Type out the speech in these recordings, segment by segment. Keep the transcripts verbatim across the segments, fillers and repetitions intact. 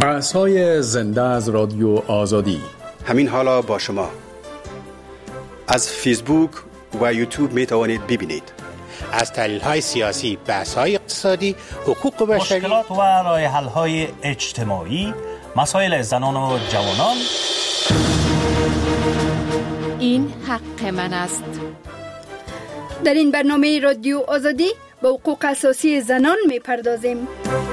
بحث‌های زنده از رادیو آزادی. همین حالا با شما از فیسبوک و یوتیوب می توانید ببینید. از تحلیل‌های سیاسی، بحث‌های اقتصادی، حقوق بشری، مشکلات و راه حل‌های اجتماعی، مسائل زنان و جوانان. این حق من است. در این برنامه رادیو آزادی به حقوق اساسی زنان می‌پردازیم.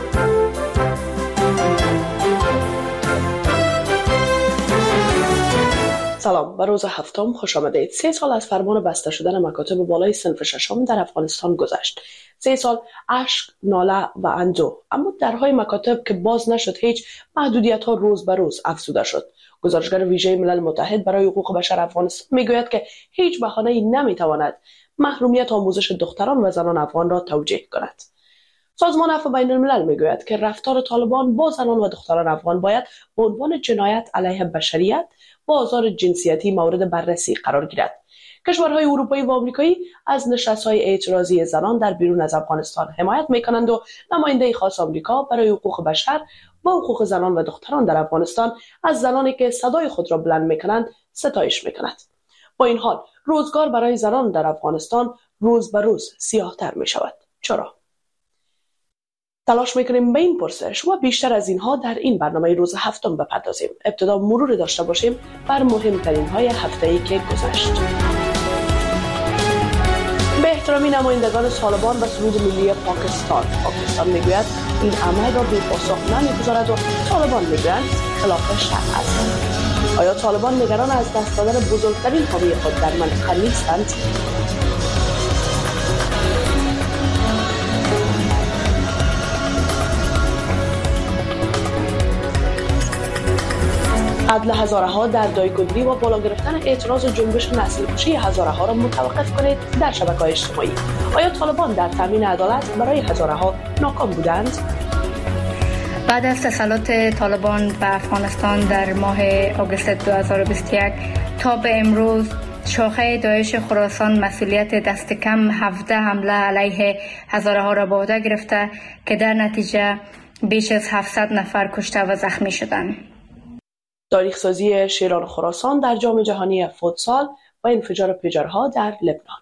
سلام، به روز هفتم خوش آمدید. سه سال از فرمان بسته شدن مکاتب بالای صنف ششم در افغانستان گذشت. سه سال اشک، ناله و اندوه، اما درهای مکاتب که باز نشد، هیچ محدودیت ها روز به روز افزوده شد. گزارشگر ویژه ملل متحد برای حقوق بشر افغانستان میگوید که هیچ بهانه‌ای نمیتواند محرومیت آموزش دختران و زنان افغان را توجیه کند. سازمان عفو بین الملل میگوید که رفتار طالبان با زنان و دختران افغان باید به عنوان جنایت علیه بشریت و آزار جنسیتی مورد بررسی قرار گیرد. کشورهای اروپایی و آمریکایی از نشست‌های اعتراضی زنان در بیرون از افغانستان حمایت می‌کنند و نماینده خاص آمریکا برای حقوق بشر و حقوق زنان و دختران در افغانستان از زنانی که صدای خود را بلند می‌کنند ستایش می‌کند. با این حال روزگار برای زنان در افغانستان روز به روز سیاه‌تر می‌شود. چرا؟ تلاش میکنیم به این پرسش و بیشتر از اینها در این برنامه روز هفتم بپردازیم. ابتدا مروری داشته باشیم بر مهمترین های هفته‌ای که گذشت. به احترامی نمایندگان طالبان و سرود ملی پاکستان، پاکستان میگوید این عمل را بی‌پاسخ نمیگذارد و طالبان میگویند خلاف شرع است. آیا طالبان نگران از دست دادن بزرگترین حامی خود در منطقه نیستند؟ عدل هزاره ها در دایکندی و بالا گرفتن اعتراض جنبش نسل کشی هزاره ها را متوقف کنید در شبکه‌های اجتماعی. آیا طالبان در تامین عدالت برای هزاره ها ناکام بودند؟ بعد از تسلط طالبان به افغانستان در ماه آگوست دو هزار و بیست و یک تا به امروز، شاخه داعش خراسان مسئولیت دست کم هفده حمله علیه هزاره ها را به عهده گرفته که در نتیجه بیش از هفتصد نفر کشته و زخمی شدند. تاریخ سازی شیران خراسان در جام جهانی فوتسال و انفجار پیجرها در لبنان.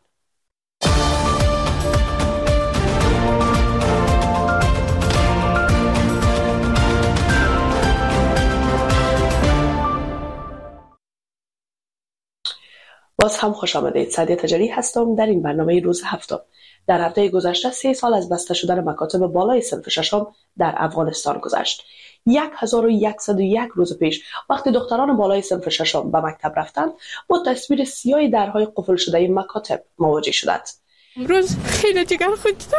باز هم خوش آمدید. سعدیه تجری هستم در این برنامه روز هفتم. در هفته گذشته سه سال از بسته شدن مکاتب بالای صنف ششم در افغانستان گذشت. یک هزار و یکصد و یک روز پیش وقتی دختران بالای صنف ششم به مکتب رفتند، با تصویر سیاه درهای قفل شده این مکاتب مواجه شدند. امروز خیلی جگر خوردم.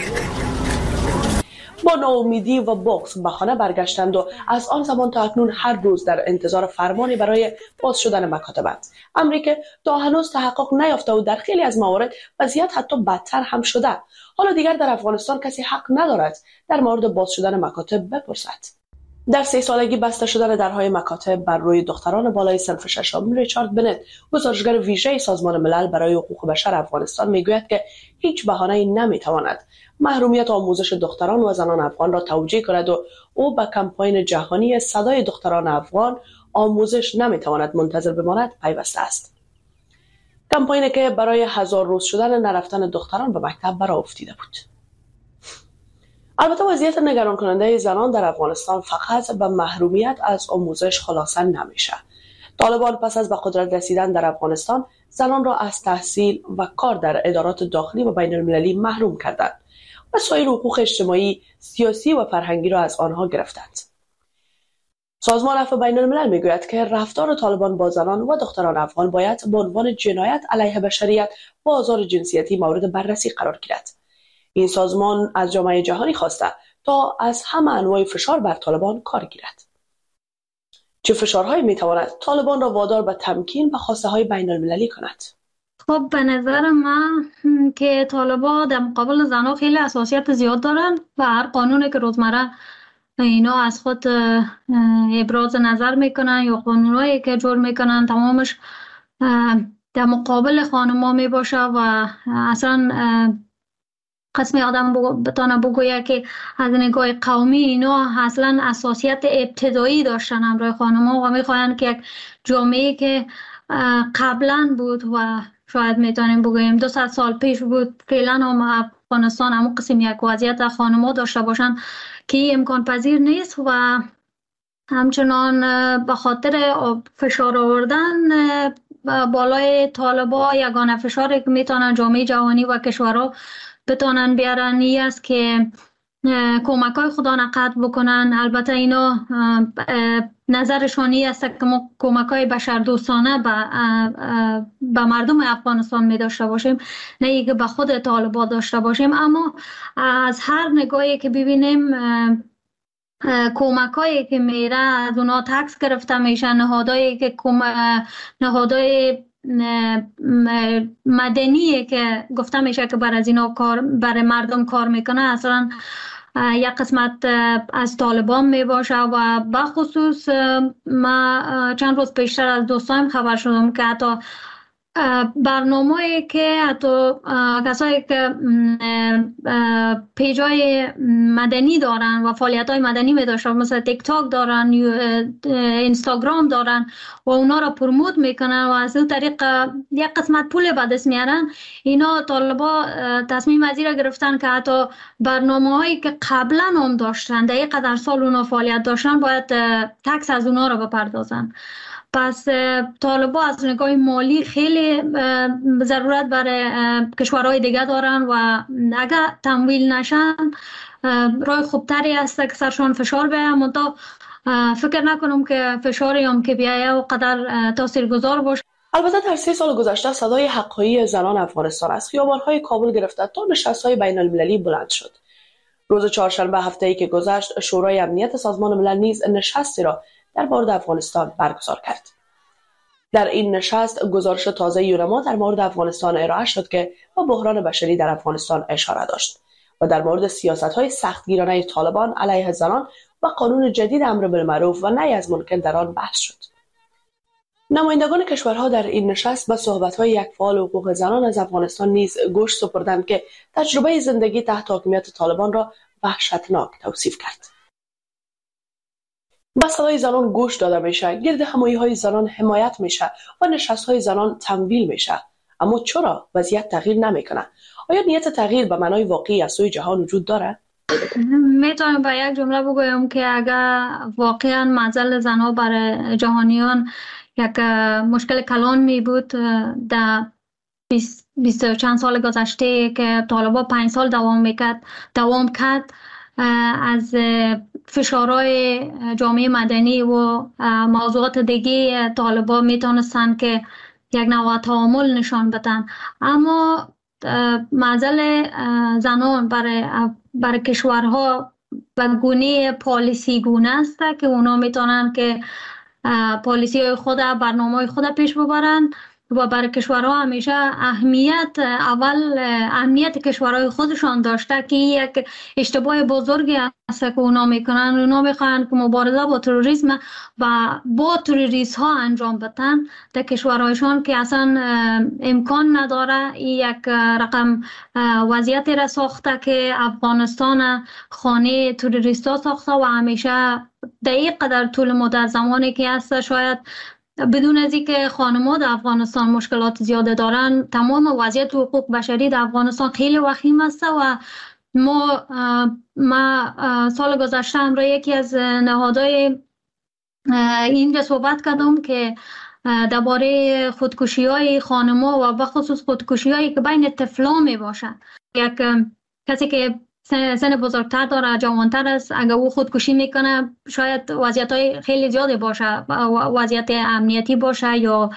با ناامیدی و بغض به خانه برگشتند و از آن زمان تا اکنون هر روز در انتظار فرمانی برای باز شدن مکاتبند. امری که تا هنوز تحقق نیافته و در خیلی از موارد وضعیت حتی بدتر هم شده. حالا دیگر در افغانستان کسی حق ندارد در مورد باز شدن مکاتب بپرسد. در سه سالگی بسته شدن درهای مکاتب بر روی دختران بالای صنف ششم، ریچارد بنت، گزارشگر ویژه سازمان ملل برای حقوق بشر افغانستان میگوید که هیچ بهانه‌ای نمیتواند محرومیت آموزش دختران و زنان افغان را توجیه کند و او به کمپاین جهانی صدای دختران افغان آموزش نمیتواند منتظر بماند پیوسته است. کمپاینی که برای هزار روز شدن نرفتن دختران به مکتب برآ افتیده بود. البته وضعیت نگران کننده زنان در افغانستان فقط به محرومیت از آموزش خلاصه نمیشه. طالبان پس از به قدرت رسیدن در افغانستان زنان را از تحصیل و کار در ادارات داخلی و بین المللی محروم کردند و سایر حقوق اجتماعی، سیاسی و فرهنگی را از آنها گرفتند. سازمان عفو بین الملل میگوید که رفتار طالبان با زنان و دختران افغان باید به عنوان جنایت علیه بشریت و آزار جنسیتی مورد بررسی قرار گیرد. این سازمان از جامعه جهانی خواسته تا از همه انواع فشار بر طالبان کار گیرد. چه فشارهایی میتواند طالبان را وادار به تمکین و خواسته های بین المللی کند؟ خب به نظر من که طالبان در مقابل زنها خیلی حساسیت زیاد دارن و هر قانونی که روزمره اینا از خود ابراز نظر میکنن یا قانونایی که جور میکنن تمامش در مقابل خانم‌ها میباشه و اصلا قسمی آدم بتانه بگویه که از نگاه قومی اینا اصلا اساسیت ابتدایی داشتن همراه خانم‌ها و میخواین که یک جامعه که قبلا بود و شاید میتونیم بگوییم دو ست سال پیش بود فعلا هم افغانستان همون قسم یک وضعیت خانم‌ها داشته باشن که امکان پذیر نیست و همچنان به خاطر فشار آوردن بالای طالبا یگانه فشاری که میتونن جامعه جهانی و کشورها بتونن بیارن این است که کمک های خدا نقد بکنن. البته اینا نظرشان این است که ما کمک های بشردوستانه به مردم افغانستان می داشته باشیم، نه اینکه به خود طالبا داشته باشیم. اما از هر نگاهی که ببینیم کمک هایی که میره از اونا تکس گرفته میشه، نهادهایی که نهادهای مدنی که گفته میشه که برای از اینا کار برای مردم کار میکنه اصلا یک قسمت از طالبان می باشه و بخصوص ما چند روز پیشتر از دوستایم خبر شدم که حتی برنامه‌ای که حتی کسایی که پیجای مدنی دارن و فعالیت‌های مدنی می داشتن مثل تیک تاک دارن، اینستاگرام دارن و اونا را پروموت میکنن و از اون طریق یک قسمت پول به دست میارن. اینا طالبا تصمیم وزیر گرفتن که حتی برنامه‌هایی که قبلا هم داشتن در قدر سال اونا فعالیت داشتن باید تکس از اونا را بپردازن. پس طالبا از نگاه مالی خیلی ضرورت برای کشورهای دیگه دارن و اگر تمویل نشن راه خوبتری است که سرشان فشار بیاید. منتها فکر نکنم که فشاری هم که بیاید و قدر تاثیرگذار باشه. البته در سه سال گذشته صدای حق‌خواهی زنان افغانستان از خیابان‌های کابل گرفته تا نشست‌های بین‌المللی بلند شد. روز چهارشنبه هفته‌ای که گذشت شورای امنیت سازمان ملل نیز نشستی را در مورد افغانستان برگزار کرد. در این نشست گزارش تازه یونما در مورد افغانستان ارائه شد که با بحران بشری در افغانستان اشاره داشت و در مورد سیاست‌های سختگیرانه طالبان علیه زنان و قانون جدید امر بالمعروف و نهی از منکر در آن بحث شد. نمایندگان کشورها در این نشست به صحبت‌های یک فعال حقوق زنان از افغانستان نیز گوش سپردند که تجربه زندگی تحت حاکمیت طالبان را وحشتناک توصیف کرد. به صدای زنان گوش داده میشه، گرد همایی‌های زنان حمایت میشه و نشست‌های زنان تمویل میشه. اما چرا وضعیت تغییر نمیکنه؟ آیا نیت تغییر به معنای واقعی از سوی جهان وجود داره؟ میتونم با یک جمله بگویم که اگر واقعا معضل زنها برای جهانیان یک مشکل کلان می بود در بیست چند سال گذشته که طالبا پنج سال دوام میکرد دوام کرد از فشارهای جامعه مدنی و موضوعات دیگه طالبا میتونستن که یک نوع تعامل نشان بدن. اما معضل زنان برای برای کشورها به گونه پالیسی گونه است که اونا میتونن که پالیسی های خود برنامه های خود پیش ببرن و برای کشورها همیشه اهمیت اول اهمیت کشورهای خودشان داشته که یک اشتباه بزرگی است که اونا میکنن. اونا میخوان که مبارزه با تروریسم و با تروریست ها انجام بدن در کشورهایشان که اصلا امکان نداره. این یک رقم وضعیتی را ساخته که افغانستان خانه تروریست ها ساخته و همیشه دقیق قدر طول مدت زمانی که هست شاید بدون از اینکه خانم‌ها در افغانستان مشکلات زیاده دارن، تمام وضعیت حقوق بشری در افغانستان خیلی وخیم است و ما ما سال گذشته هم را یکی از نهادهای اینجا صحبت کردم که درباره خودکشی‌های خانم‌ها و بخصوص خودکشی‌هایی که بین طفلان می باشد. یک کسی که سن بزرگتر داره، جوانتر است، اگر او خودکشی میکنه شاید وضعیت‌های خیلی زیادی باشه، وضعیت امنیتی باشه یا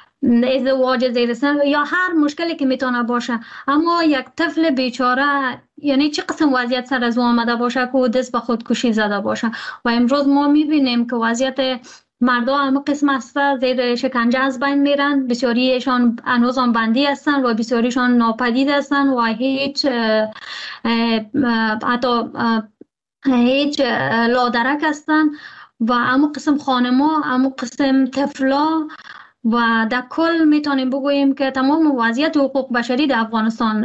ازدواج زیر سن یا هر مشکلی که میتونه باشه. اما یک طفل بیچاره یعنی چه قسم وضعیت سر از او آمده باشه که او دست به خودکشی زده باشه. و امروز ما میبینیم که وضعیت مردا همه قسم است، زیر شکنجه از بین میرن، بسیاریشان هنوز هم بندی هستن و بسیاریشان ناپدید هستن و هیچ حتی هیچ لادرک هستن و همه قسم خانما همه قسم طفلا و در کل میتونیم بگوییم که تمام وضعیت حقوق بشری در افغانستان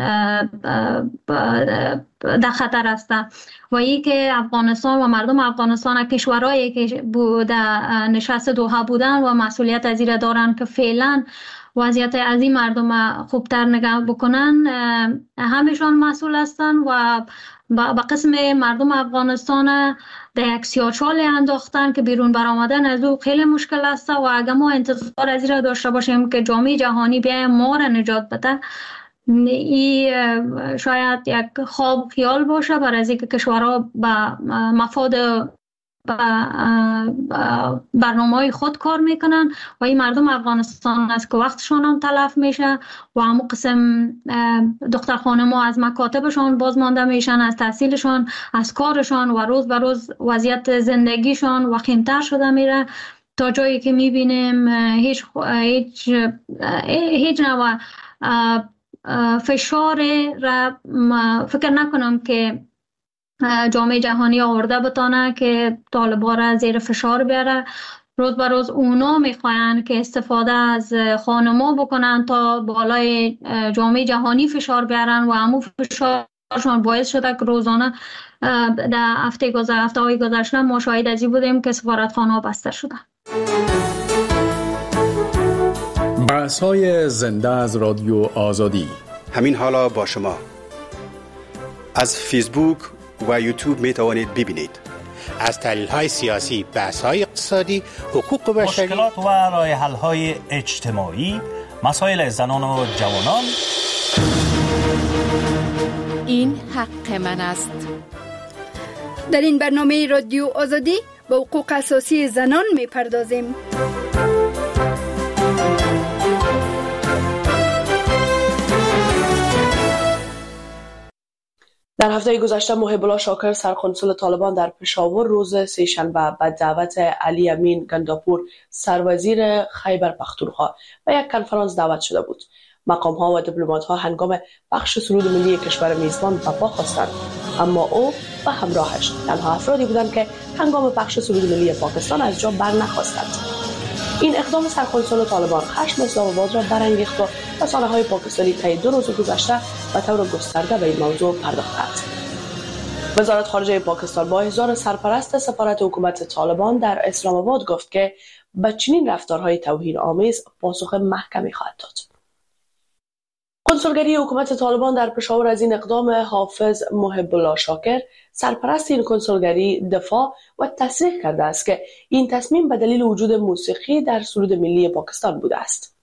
در خطر است و ای که افغانستان و مردم افغانستان کشورهایی که در نشست دوحه بودن و مسئولیت از این دارن که فعلا وضعیت از این مردم خوبتر نگاه بکنن همشان مسئول هستن و با قسم مردم افغانستان در یک سیاچال انداختن که بیرون برآمدن از او خیلی مشکل است و اگر ما انتظار از این داشته باشیم که جامعه جهانی بیاید ما را نجات بده این شاید یک خواب خیال باشه برای از اینکه کشورها به مفاد برنامه‌های خود کار میکنن و این مردم افغانستان است که وقتشان هم تلف میشه و همون قسم دختر خانم‌ها از مکاتبشان بازمانده میشن، از تحصیلشان، از کارشان و روز به روز وضعیت زندگیشان وخیم‌تر شده میره تا جایی که میبینیم هیچ هیچ هیچ نوع فشار را فکر نکنم که جامعه جهانی آورده بتانه که طالبان را زیر فشار بیاره. روز به روز اونا میخواین که استفاده از خانما بکنن تا بالای جامعه جهانی فشار بیارن و همون فشارشان باعث شده که روزانه در هفته گذشته هفته های گذشته ما شاهد از این بودیم که سفارتخانه ها بسته شده. بحث‌های زنده از رادیو آزادی همین حالا با شما از فیسبوک و یوتیوب می توانید ببینید. از تحلیل‌های سیاسی، بحث‌های اقتصادی، حقوق بشری، مشکلات و راه‌حل‌های اجتماعی، مسائل زنان و جوانان. این حق من است. در این برنامه رادیو آزادی به حقوق اساسی زنان می پردازیم. در هفته گذشته محب الله شاکر سرقنسول طالبان در پشاور روز سه‌شنبه به دعوت علی امین گنداپور سروزیر خیبر پختونخوا و یک کنفرانس دعوت شده بود. مقام ها و دیپلمات ها هنگام بخش سرود ملی کشور میزبان به پا خواستند، اما او و همراهش تنها افرادی بودند که هنگام بخش سرود ملی پاکستان از جا بر نخواستند. این اقدام سرقنسول طالبان خشم اسلام آباد را برانگیخت و رسانه‌های پاکستانی طی دو روز گذشته به طور گسترده به این موضوع پرداختند. وزارت خارجه پاکستان با احضار سرپرست سفارت حکومت طالبان در اسلام آباد گفت که به چنین رفتارهای توهین‌آمیز پاسخ محکمی خواهد داد. کنسولگری حکومت طالبان در پشاور از این اقدام حافظ محب الله شاکر سرپرست این کنسولگری دفاع و تصریح کرده است که این تصمیم به دلیل وجود موسیقی در سرود ملی پاکستان بوده است.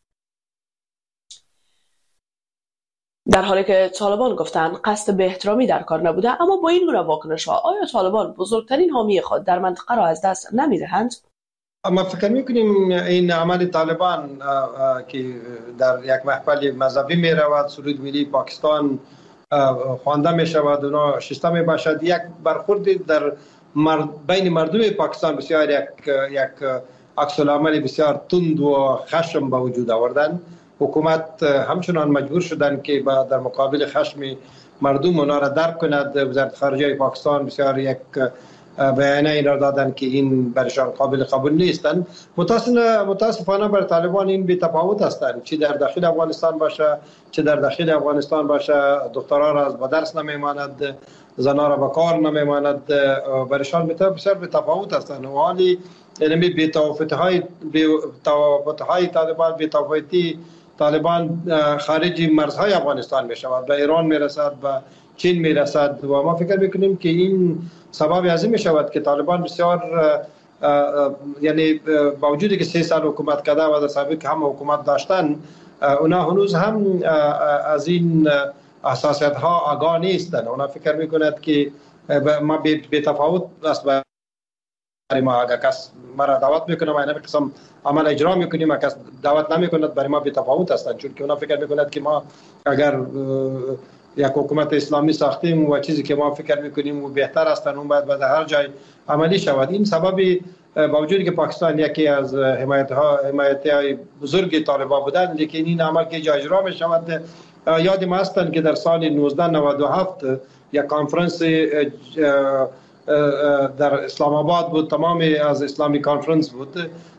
در حالی که طالبان گفتند قصد به احترامی در کار نبوده، اما با این گونه واکنش‌ها آیا طالبان بزرگترین حامی خود در منطقه را از دست نمی‌دهند؟ ما فکر می‌کنیم این عمل طالبان که در یک محفل مذهبی می‌رود سرود ملی پاکستان خوانده می‌شود اونا شسته می‌باشد، یک برخورد در مرد بین مردم پاکستان بسیار یک یک عکس العمل بسیار تند و خشم به وجود آوردن. حکومت همچنان مجبور شدن که در مقابل خشم مردم اونا را درک کند. وزارت خارجه پاکستان بسیار یک بیانیه این را دادن که این برشان قابل قبول نیستند. متاسفانه بر طالبان این بی تفاوت هستند، چه در داخل افغانستان باشه چه در داخل افغانستان باشه. دخترها را از بدرس نمیماند، زنها را به کار نمیماند، برشان بسیار بی تفاوت هستند. و حالی یعنی بی تفاوتی های بی تفاوتی های طالبان بی تفاوتی طالبان خارج مرزهای افغانستان می شود، به ایران می رسد، به چین می رسد و ما فکر میکنیم که این سبب از این می شود که طالبان بسیار یعنی با وجودی که سه سال حکومت کرده و در سابق هم حکومت داشتن، اونا هنوز هم از این حساسیت ها آگاه نیستند. اونا فکر میکند که ما بی تفاوت است برای ما. اگر کس مرا دعوت میکنه ما این قسم عمل اجرا میکنیم، اگر کس دعوت نمیکند برای ما بی تفاوت هستند، چون که اونا فکر میکند که ما اگر یک حکومت اسلامی ساختیم و چیزی که ما فکر میکنیم و بهتر است اون باید به هر جای عملی شود. این سبب با وجودی که پاکستان یکی از حمایت ها حمایتی های بزرگ طالبان بودن، لیکن این عمل که جا اجرا می شود. یاد ما هستند که در سال نوزده نود و هفت یک کانفرنس در اسلام آباد بود، تمام از اسلامی کانفرنس بود.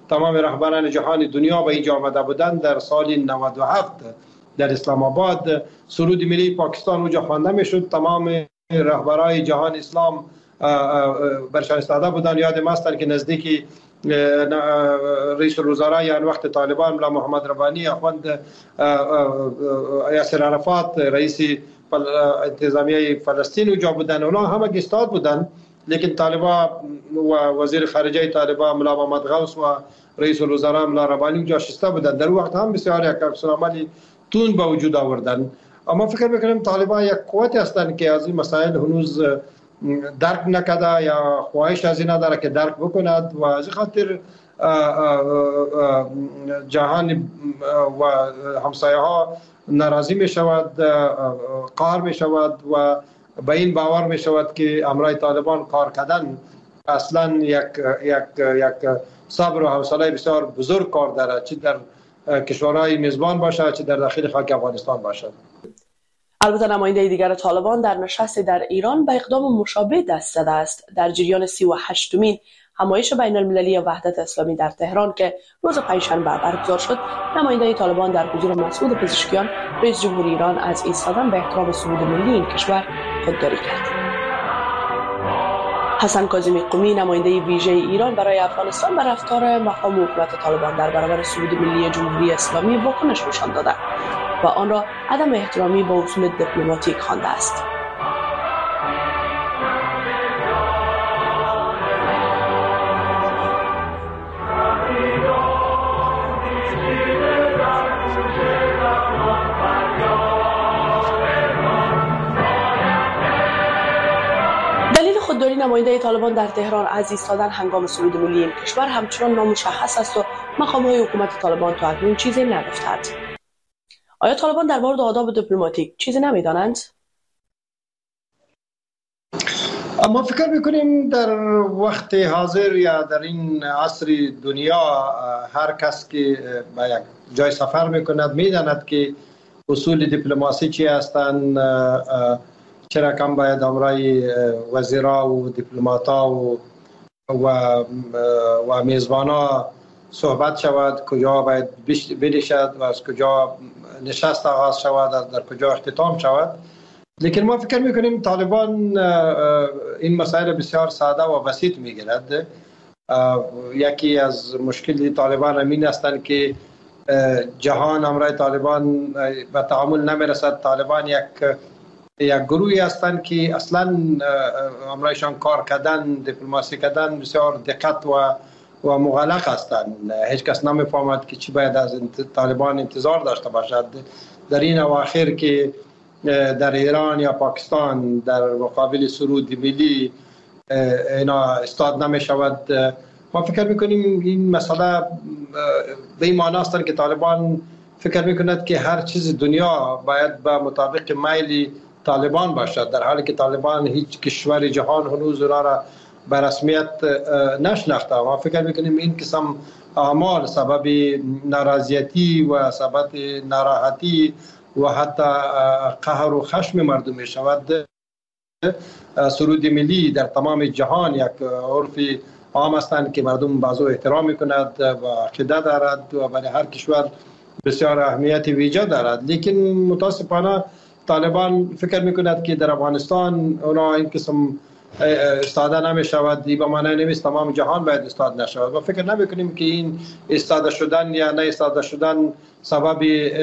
تمام رهبران جهان دنیا به اینجا آمده بودند در سال نود و هفت در اسلام آباد. سرود ملی پاکستان اونجا خوانده میشد. تمام رهبران جهان اسلام برشان استاده بودند. یادم است که نزدیکی رئیس الوزراء یعنی وقت طالبان ملا محمد ربانی، اخوند یاسر عرفات رئیس انتظامیه فلسطین اونجا بودن. اونا همه استاد بودن، لیکن طالبان و وزیر خارجه طالبان ملا محمد غوث و رئیس الوزراء ملا ربانی اونجا شسته بودن. در وقت هم بسیار یک عکس‌العملی تون به وجود آوردن. اما فکر میکنم طالبان یک قوت هستند که از این مسائل هنوز درک نکرده یا خواهش از این نداره که درک بکند و از خاطر جهان و همسایه ها ناراضی می شود، قهر می شود و به این باور می شود که امرای طالبان کار کردن اصلا یک یک یک صبر و حوصله بسیار بزرگ کار دارد، چه در کشورهای میزبان باشد چه در داخل خاک افغانستان باشد. البته نماینده دیگر طالبان در نشست در ایران به اقدام مشابه دست زده است. در جریان سی و هشتمین همایش بین المللی وحدت اسلامی در تهران که روز پنجشنبه برگزار شد، نماینده طالبان در حضور مسعود پزشکیان رئیس جمهور ایران از ایستادن به احترام صمود ملی این کشور خودداری کرد. حسن کاظمی قمی نماینده ویژه ایران برای افغانستان بر رفتار مقام حکومت طالبان در برابر صمود ملی جمهوری اسلامی واکنش نشان داده و آن را عدم احترامی به اصول دیپلماتیک خوانده است. دلیل خودداری نماینده طالبان در تهران از ایستادن هنگام صعود ملی این کشور همچنان نامشخص است و مقام‌های حکومت طالبان تا اکنون چیزی نگفتند. آیا طالبان در مورد آداب دیپلماتیک چیزی نمیدانند؟ ما فکر میکنیم در وقت حاضر یا در این عصر دنیا هر کس که به یک جای سفر میکند میداند که اصول دیپلماسی چی هستند، چرا کم باید امرای وزیرا و دیپلماتا و و, و میزبانا صحبت شود، کجا باید بنشد و از کجا نشست آغاز شود، در کجا اختتام شود. لیکن ما فکر میکنیم طالبان این مسائل بسیار ساده و بسیط میگیرد. یکی از مشکل طالبان همین هستند که جهان امرای طالبان به تعامل نمیرسد. طالبان یک یک گروهی هستند که اصلا امرایشان کار کردن، دیپلماسی کردن بسیار دقت و و مغلق هستند. هیچ کس نمیفهمد که چی باید از طالبان انتظار داشته باشد. در این اواخر که در ایران یا پاکستان در مقابل سرود ملی اینا استاد نمی شود، ما فکر میکنیم این مسئله به این معنی است که طالبان فکر میکند که هر چیز دنیا باید به مطابق میل طالبان باشد، در حالی که طالبان هیچ کشور جهان هنوز اونا را به رسمیت نشناخته. ما فکر میکنیم این قسم اعمال سبب ناراضیتی و سبب ناراحتی و حتی قهر و خشم مردم می شود. سرود ملی در تمام جهان یک عرف عام هستند که مردم بازو احترام میکند و عقیده دارد و برای هر کشور بسیار اهمیت ویژه دارد. لیکن متاسفانه طالبان فکر میکند که در افغانستان اونا این قسم استاده نمی شود. این به معنی نیست تمام جهان باید استاده نشود. ما فکر نمی کنیم که این استاده شدن یا نه استاده شدن سبب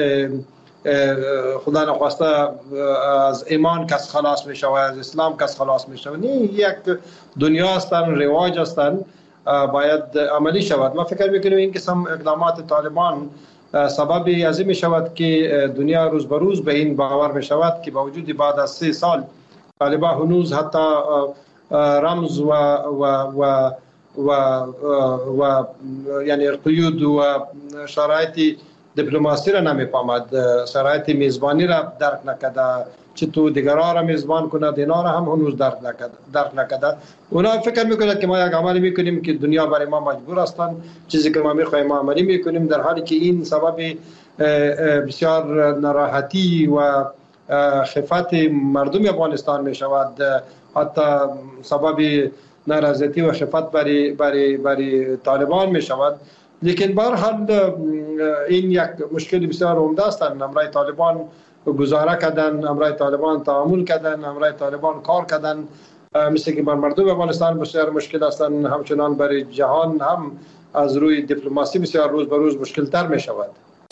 خدا نخواسته از ایمان کس خلاص می شود، از اسلام کس خلاص می شود. نه، یک دنیا هستند، رواج هستند، باید عملی شود. ما فکر میکنیم این قسم اقدامات طالبان سبب ازی می شود که دنیا روز به روز به این باور می شود که با وجود بعد از سه سال طالبان هنوز حتی رمز و و و و, و یعنی قیود و شرایط دیپلماسی را نمیفهمد، شرایط میزبانی را درک نکرده، چه تو دیگران را میزبان کند اینا را هم هنوز درک نکرده درک نکرده. اونا فکر میکنند که ما یک عملی میکنیم که دنیا برای ما مجبور هستند، چیزی که ما میخوایم ما عملی میکنیم، در حالی که این سبب بسیار ناراحتی و خفت مردم افغانستان می شود، حتی سبب ناراضیتی و خفت برای برای برای طالبان می شود. لیکن به هر حال این یک مشکل بسیار عمده است. امرای طالبان گزاره کردن، امرای طالبان تعامل کردن، امرای طالبان کار کردن، مثل که بر مردم افغانستان بسیار مشکل هستند، همچنان برای جهان هم از روی دیپلماسی بسیار روز به روز مشکل تر می شود.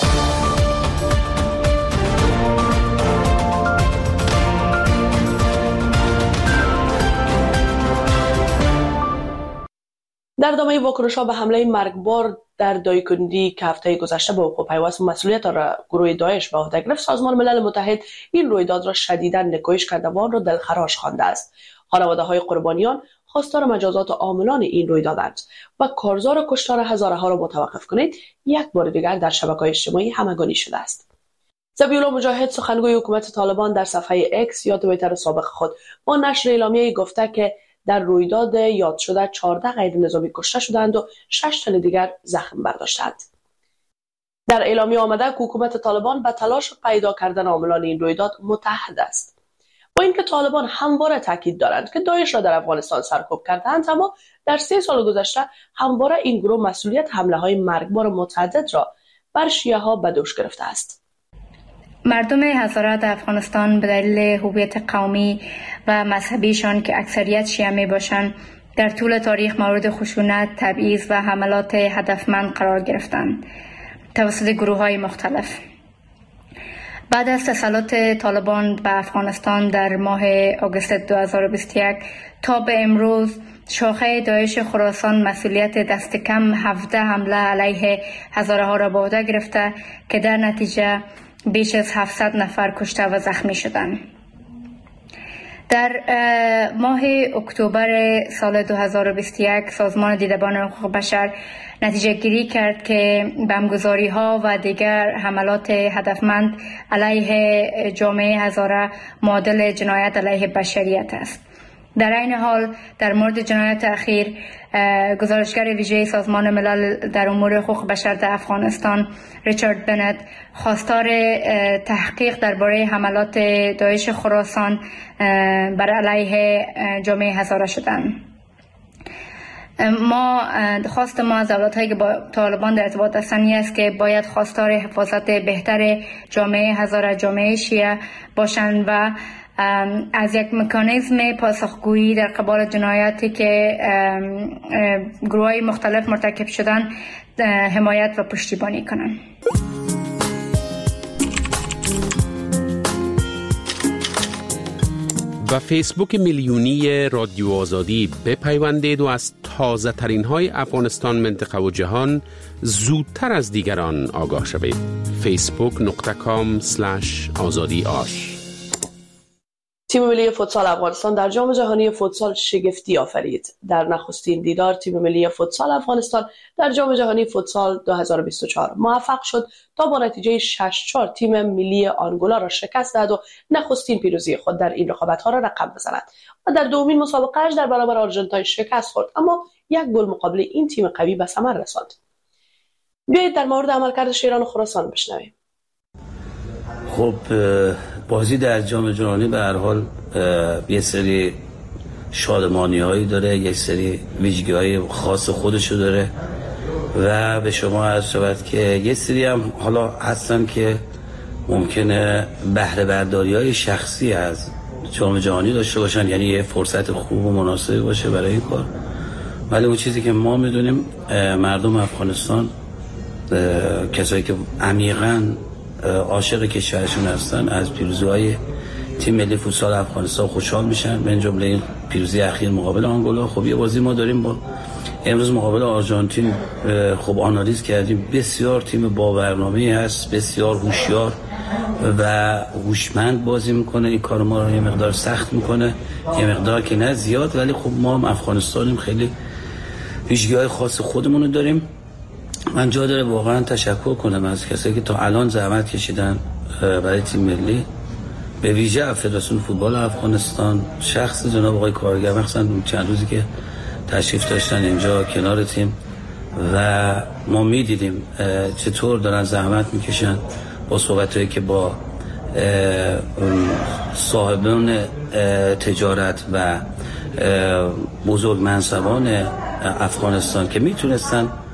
در ادامه واکنش‌ها به حمله مرگبار در دایکندی که هفته گذشته به وقوع پیوست مسئولیت را گروه داعش به عهده گرفت، سازمان ملل متحد این رویداد را شدیداً نکوهش کرده و آن را دلخراش خوانده است. خانواده‌های قربانیان خواستار مجازات عاملان این رویدادند و کارزار کشتار هزاره ها را متوقف کنید یک بار دیگر در شبکه‌های اجتماعی همگانی شده است. ذبیح الله مجاهد سخنگوی حکومت طالبان در صفحه اکس یا توییتر سابق خود با نشر اعلامیه‌ای گفته که در رویداد یاد شده چهارده غیر نظامی کشته شدند و شش تن دیگر زخم برداشتند. در اعلامیه آمده که حکومت طالبان به تلاش پیدا کردن عاملان این رویداد متحد است. با اینکه طالبان همواره تاکید دارند که داعش را در افغانستان سرکوب کردند، اما در سه سال گذشته همواره این گروه مسئولیت حمله‌های مرگبار متعدد را بر شیعه ها به دوش گرفته است. مردم هزاره در افغانستان به دلیل هویت قومی و مذهبیشان که اکثریت شیعه می باشند در طول تاریخ مورد خشونت، تبعیض و حملات هدفمند قرار گرفتند توسط گروه‌های مختلف. بعد از تسلط طالبان به افغانستان در ماه آگوست دو هزار و بیست و یک تا به امروز شاخه داعش خراسان مسئولیت دست کم هفده حمله علیه هزاره ها را به عهده گرفته که در نتیجه بیش از هفتصد نفر کشته و زخمی شدند. در ماه اکتبر سال دو هزار و بیست و یک سازمان دیدبان حقوق بشر نتیجه گیری کرد که بمبگذاری ها و دیگر حملات هدفمند علیه جامعه هزاره معادل جنایت علیه بشریت است. در این حال در مورد جنایت اخیر گزارشگر ویژه سازمان ملل در امور حقوق بشر در افغانستان ریچارد بنت خواستار تحقیق درباره حملات داعش خراسان بر علیه جامعه هزاره شدند. ما خواست ما از دولت‌هایی که با طالبان در ارتباط هستند است که باید خواستار حفاظت بهتر جامعه هزاره، جامعه شیعه باشند و از یک مکانیزم پاسخگویی در قبال جنایاتی که گروه‌های مختلف مرتکب شدن حمایت و پشتیبانی کنند. و فیسبوک میلیونی رادیو آزادی بپیوندید و از تازه ترین های افغانستان، منطقه و جهان زودتر از دیگران آگاه شوید. فیسبوک نقطه کام اسلش آزادی آش. تیم ملی فوتسال افغانستان در جام جهانی فوتسال شگفتی آفرید. در نخستین دیدار تیم ملی فوتسال افغانستان در جام جهانی فوتسال دو هزار و بیست و چهار موفق شد تا با نتیجه شش چهار تیم ملی آنگولا را شکست دهد و نخستین پیروزی خود در این رقابت‌ها را رقم بزند و در دومین مسابقه‌اش در برابر آرژانتین شکست خورد، اما یک گل مقابل این تیم قوی به ثمر رساند. بیایید در مورد عملکرد شیران خراسان بشنویم. خب بازی در جام جهانی به هر حال یه سری شادمانی‌هایی داره، یه سری ویژگی‌های خاص خودشو داره و به شما عرض شود که یه سری هم حالا هستن که ممکنه بهره برداری‌های شخصی از جام جهانی داشته باشن، یعنی یه فرصت خوب و مناسبی باشه برای این کار. ولی اون چیزی که ما می‌دونیم مردم افغانستان، کسایی که عمیقاً عاشق کشورشون هستن، از پیروزی‌های تیم ملی فوتسال افغانستان خوشحال میشن، من جمله این پیروزی اخیر مقابل آنگولا. خب یه بازی ما داریم با امروز مقابل آرژانتین، خب آنالیز کردیم، بسیار تیم با برنامه‌ای هست، بسیار هوشیار و هوشمند بازی میکنه. این کار ما رو یه مقدار سخت میکنه، یه مقدار که نه زیاد، ولی خب ما هم افغانستانیم، خیلی ویژگی‌های خاص خودمون رو داریم. من جا داره واقعا تشکر کنم از کسایی که تا الان زحمت کشیدن برای تیم ملی، به ویژه فدراسیون فوتبال افغانستان، شخص جناب آقای کارگر، مثلا چند روزی که تشریف داشتن اینجا کنار تیم و ما میدیدیم چطور دارن زحمت میکشن با صحبتایی که با صاحبان تجارت و بزرگ منصبان افغانستان که میتونستن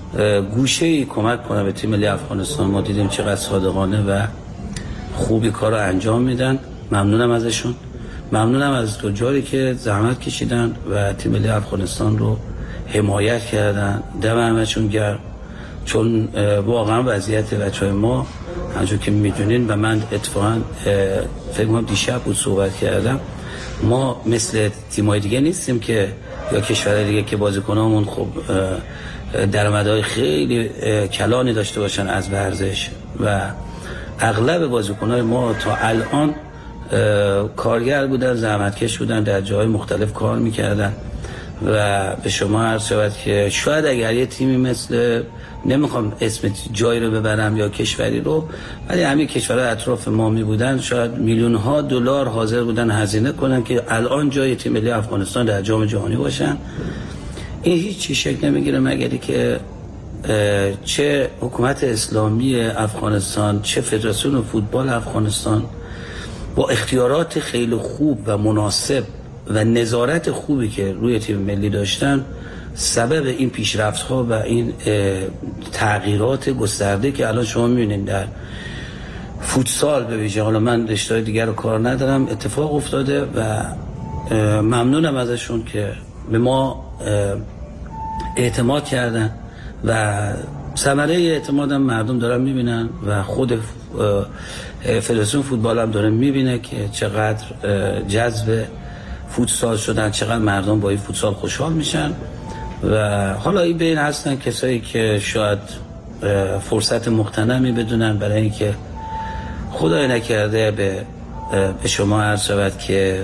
گوشه‌ای کمک کنه به تیم ملی افغانستان. ما دیدیم چقدر صادقانه و خوبی کار رو انجام میدن. ممنونم ازشون، ممنونم از تجاری که زحمت کشیدن و تیم ملی افغانستان رو حمایت کردن. دم همشون گرم، چون واقعا وضعیت بچهای ما همونجور که میدونین و من اتفاقا فکر کنم دیشب بود صحبت کردم، ما مثل تیم‌های دیگه نیستیم که یا کشورهای دیگه که بازیکنامون خب درآمدهای خیلی کلانی داشته باشن از ورزش و اغلب بازیکن‌های ما تا الان کارگر بودن، زحمتکش بودن، در جاهای مختلف کار میکردن و به شما عرض شود که شاید اگر یه تیمی مثل، نمیخوام اسم جایی رو ببرم یا کشوری رو، ولی همین کشورهای اطراف ما می بودن شاید میلیون ها دلار حاضر بودن هزینه کنن که الان جای تیم ملی افغانستان در جام جهانی باشن. این هیچ چی شکل نمیگیره مگری که چه حکومت اسلامی افغانستان، چه فدراسیون فوتبال افغانستان با اختیارات خیلی خوب و مناسب و نظارت خوبی که روی تیم ملی داشتن سبب این پیشرفت‌ها و این تغییرات گسترده که الان شما می‌بینید در فوتسال به ویژه، حالا من رشته‌های دیگر رو کار ندارم، اتفاق افتاده و ممنونم ازشون که به ما اعتماد کردن و ثمره اعتمادم مردم دارن می‌بینن و خود فدراسیون فوتبال هم داره می‌بینه که چقدر جذب فوتسال شدن، چقدر مردم با این فوتسال خوشحال میشن. و حالا این بین هستن کسایی که شاید فرصت مغتنمی بدونن برای اینکه خدای نکرده به به شما عرض شود که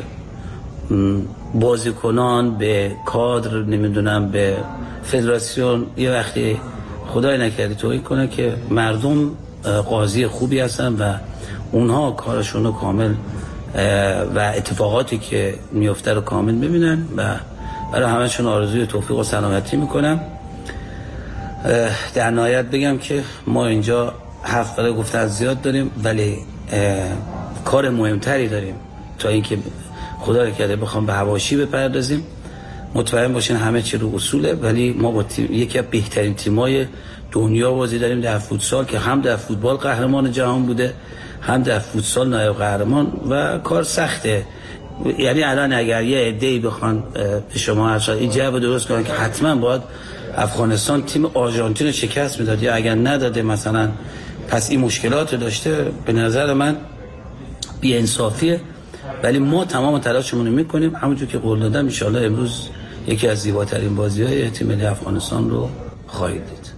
بازیکنان به کادر نمیدونم به فدراسیون یه وقتی خدای نکرده توهین کنه که مردم قاضی خوبی هستن و اونها کارشون رو کامل و اتفاقاتی که میفته رو کامل ببینن و برای همه‌شون آرزوی توفیق و سلامتی میکنم. در نهایت بگم که ما اینجا حرف برای گفتن زیاد داریم ولی کار مهمتری داریم تا اینکه خدا کرده بخوام به حواشی بپردازیم. مطمئن باشین همه چی رو اصوله، ولی ما با تیم، یکی از بهترین تیم‌های دنیا بازی داریم در فوتسال که هم در فوتبال قهرمان جهان بوده هم در فوتسال نایب قهرمان و کار سخته. یعنی الان اگر یه عده‌ای بخوان به شما هر این جواب درست کنن که حتما باید افغانستان تیم آرژانتین رو شکست میداد یا اگر نداده مثلا پس این مشکلات داشته، به نظر من بی‌انصافیه. ولی ما تمام تلاشمون رو میکنیم، همونجور که قول دادم ان شاءالله امروز یکی از زیباترین بازی‌های تیم ملی افغانستان رو خواهید دید.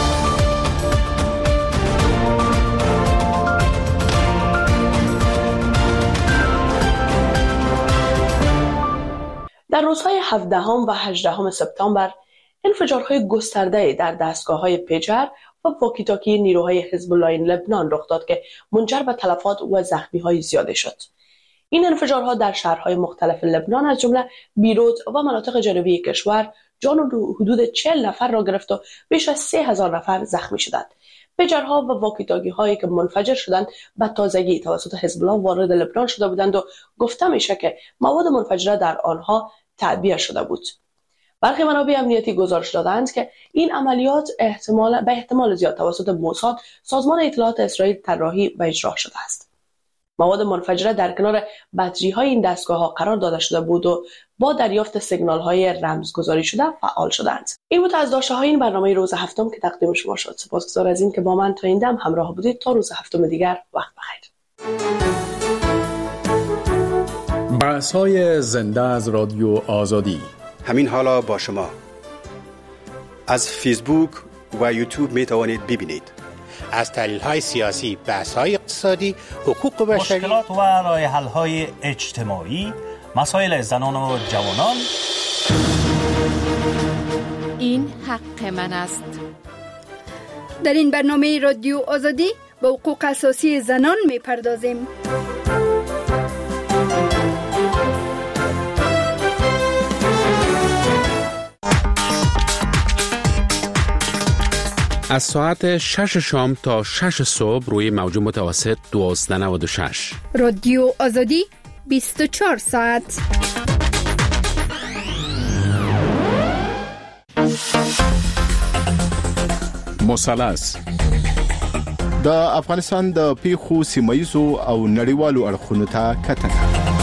در روزهای هفدهم و هجدهم سپتامبر انفجارهای گسترده در دستگاه‌های پیجر و واکی‌تاکی نیروهای حزب الله لبنان رخ داد که منجر به تلفات و زخمی‌های زیاده شد. این انفجارها در شهرهای مختلف لبنان از جمله بیروت و مناطق جنوبی کشور جان و حدود چهل نفر را گرفت و بیش از سه هزار نفر زخمی شدند. پیجرها و واکی‌تاکی‌هایی که منفجر شدند به تازگی توسط حزب الله وارد لبنان شده بودند و گفته میشه که مواد منفجره در آنها تعبیه شده بود. برخی منابع امنیتی گزارش دادند که این عملیات احتمال به احتمال زیاد توسط موساد، سازمان اطلاعات اسرائیل، طراحی و اجرا شده است. مواد منفجره در کنار بطری‌های این دستگاه‌ها قرار داده شده بود و با دریافت سیگنال‌های رمزگذاری شده فعال شدند. این بود از داشته‌های این برنامه روز هفتم که تقدیم شما شد. سپاسگزار از این که با من تا این دم همراه بودید. تا روز هفتم دیگر، وقت بخیر. بحث‌های زنده از رادیو آزادی. همین حالا با شما از فیسبوک و یوتیوب می توانید ببینید. از تحلیل‌های سیاسی، بحث‌های اقتصادی، حقوق بشری، مشکلات و راه حل‌های اجتماعی، مسائل زنان و جوانان. این حق من است. در این برنامه رادیو آزادی به حقوق اساسی زنان می پردازیم. از ساعت شش شام تا شش صبح روی موج متوسط دوازده نود و شش. رادیو آزادی بیست و چهار ساعت. مثلث د افغانستان د پیښو سیمایزو او نړیوالو اړخونو ته کتنه.